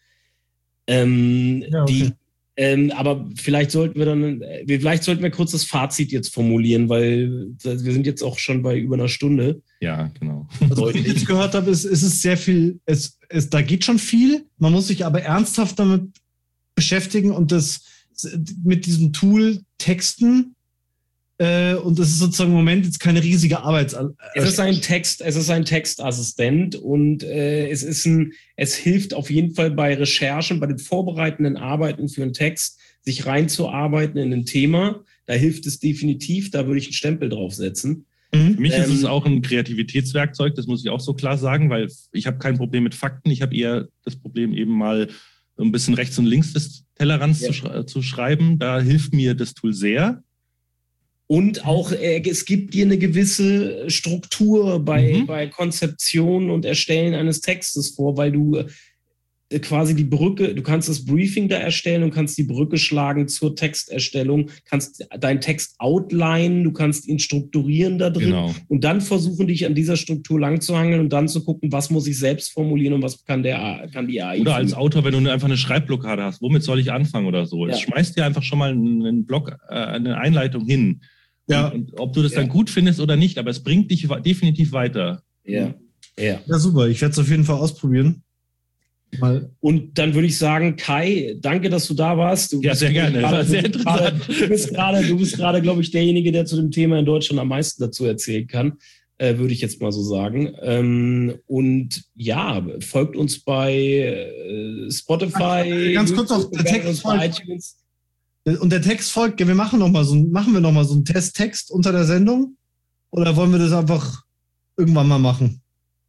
Ähm, Ja, okay. die, ähm, aber vielleicht sollten wir dann, äh, vielleicht sollten wir kurz das Fazit jetzt formulieren, weil äh, wir sind jetzt auch schon bei über einer Stunde. Ja, genau. Also, was ich jetzt gehört habe, ist, ist es sehr viel, es, es, da geht schon viel. Man muss sich aber ernsthaft damit beschäftigen und das mit diesem Tool texten. Äh, und das ist sozusagen im Moment jetzt keine riesige Arbeits. Es ist ein Text, es ist ein Textassistent und äh, es ist ein, es hilft auf jeden Fall bei Recherchen, bei den vorbereitenden Arbeiten für einen Text, sich reinzuarbeiten in ein Thema. Da hilft es definitiv, da würde ich einen Stempel draufsetzen. Mhm. Für mich ist es Ähm, auch ein Kreativitätswerkzeug, das muss ich auch so klar sagen, weil ich habe kein Problem mit Fakten. Ich habe eher das Problem, eben mal ein bisschen rechts und links des Tellerrands Ja. zu, schrei- zu schreiben. Da hilft mir das Tool sehr. Und auch, äh, es gibt dir eine gewisse Struktur bei, Mhm. bei Konzeption und Erstellen eines Textes vor, weil du äh, quasi die Brücke, du kannst das Briefing da erstellen und kannst die Brücke schlagen zur Texterstellung, kannst deinen Text outlinen, du kannst ihn strukturieren da drin Genau. und dann versuchen, dich an dieser Struktur lang zu hangeln und dann zu gucken, was muss ich selbst formulieren und was kann, der, A- kann die A I. Oder als finden. Autor, wenn du einfach eine Schreibblockade hast, womit soll ich anfangen oder so? Ja. Es schmeißt dir einfach schon mal einen Blog, äh, eine Einleitung hin. Ja. Und, und ob du das Ja. dann gut findest oder nicht, aber es bringt dich wa- definitiv weiter. Ja, ja. Ja, super. Ich werde es auf jeden Fall ausprobieren. Mal. Und dann würde ich sagen, Kai, danke, dass du da warst. Du Ja, bist sehr gerne. Gerade, Sehr du bist gerade, interessant. du bist gerade, du bist gerade, glaube ich, derjenige, der zu dem Thema in Deutschland am meisten dazu erzählen kann, äh, würde ich jetzt mal so sagen. Ähm, und ja, folgt uns bei äh, Spotify. Ganz kurz noch, YouTube, der bewertet Text uns bei folgt. iTunes. Und der Text folgt, ja, wir machen noch mal so, ein- machen wir noch mal so einen Testtext unter der Sendung? Oder wollen wir das einfach irgendwann mal machen?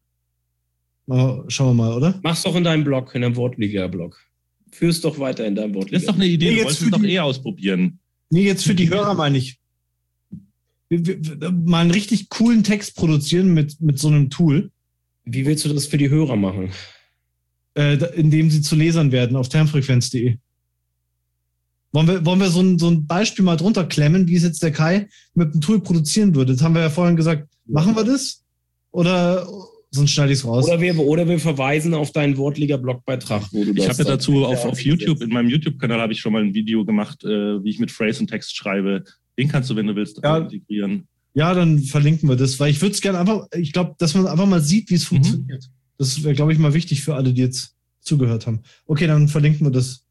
Mal, schauen wir mal, oder? Mach's doch in deinem Blog, in deinem Wortliga-Blog. Führ's doch weiter in deinem Wortliga. Das ist doch eine Idee, Nee, du jetzt wolltest für es doch die- eh ausprobieren. Nee, jetzt für die Hörer meine ich. Wir, wir, wir, mal einen richtig coolen Text produzieren mit, mit so einem Tool, Wie willst du das für die Hörer machen? äh, da- in dem sie zu Lesern werden auf termfrequenz punkt de. Wollen wir, wollen wir so, ein, so ein Beispiel mal drunter klemmen, wie es jetzt der Kai mit dem Tool produzieren würde? Das haben wir ja vorhin gesagt. Machen wir das? Oder sonst schneide ich es raus? Oder wir, oder wir verweisen auf deinen Wortliga-Blogbeitrag, wo du Ich das habe ja dann- dazu auf, Ja, auf YouTube, in meinem YouTube-Kanal habe ich schon mal ein Video gemacht, äh, wie ich mit Phrase und Text schreibe. Den kannst du, wenn du willst, Ja. integrieren. Ja, dann verlinken wir das, weil ich würde es gerne einfach, ich glaube, dass man einfach mal sieht, wie es funktioniert. Das wäre, glaube ich, mal wichtig für alle, die jetzt zugehört haben. Okay, dann verlinken wir das.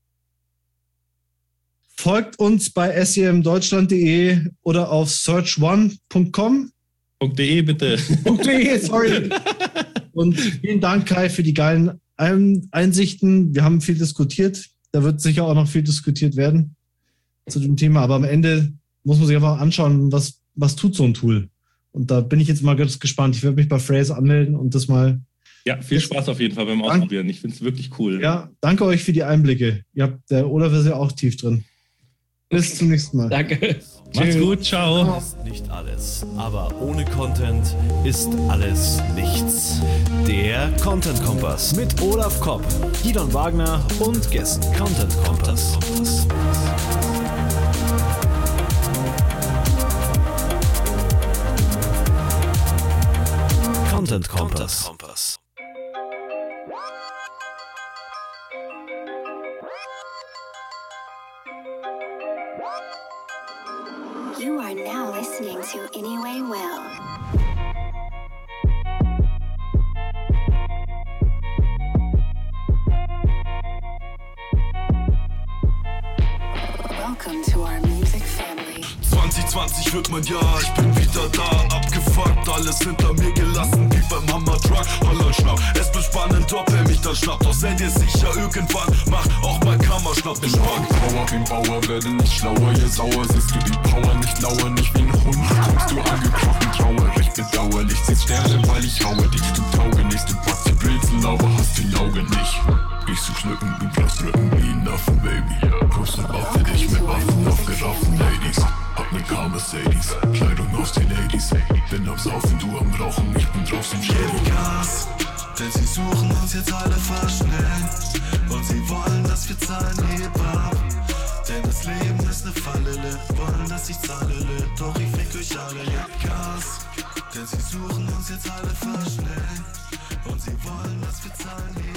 Folgt uns bei s e m deutschland punkt de oder auf search one punkt com. .de bitte. .de, sorry. Und vielen Dank, Kai, für die geilen Ein- Einsichten. Wir haben viel diskutiert. Da wird sicher auch noch viel diskutiert werden zu dem Thema. Aber am Ende muss man sich einfach anschauen, was, was tut so ein Tool. Und da bin ich jetzt mal ganz gespannt. Ich werde mich bei Phrase anmelden und das mal. Ja, viel Spaß auf jeden Fall beim Dank- Ausprobieren. Ich finde es wirklich cool. Ja, danke euch für die Einblicke. Ihr habt, der Olaf ist ja auch tief drin. Bis zum nächsten Mal. Danke. Macht's gut, ciao. Ist nicht alles, aber ohne Content ist alles nichts. Der Content Kompass mit Olaf Kopp, Gidon Wagner und Gästen. Content Kompass. Content Kompass. listening to Anyway Well. Welcome to our music family. zwanzig zwanzig wird mein Jahr, ich bin wieder da, abgefuckt, alles hinter mir gelassen, wie beim Hammer-Truck, Holland schnapp, es wird spannend, ob er mich dann schnappt, doch seid ihr sicher irgendwann, macht auch mein Kammerschnapp den Schwank. Bauer wie ein Bauer, werde nicht schlauer, je sauer, siehst du die Power, nicht lauer, nicht wie ein Hund, kommst du angekrochen, traurig, bedauerlich, siehst Sterne, weil ich haue dich, du Tauge nicht, du packst die Brezel, aber hast die Augen nicht. Ich such Schlucken, du brauchst Rücken wie ein Affen, Baby. Kommst und warte dich mit Waffen aufgeraffen, Ladies. Hab ne Car Mercedes, Kleidung aus den eighties. Bin am Saufen, du am Rauchen, ich bin draußen Shady Gas, denn sie suchen uns jetzt alle verschnellen. Und sie wollen, dass wir zahlen, heb ab. Denn das Leben ist ne Falle, wollen, dass ich zahle, doch ich fick euch alle, ja Gas. Denn sie suchen uns jetzt alle verschnellen. Und sie wollen, dass wir zahlen, heb ab.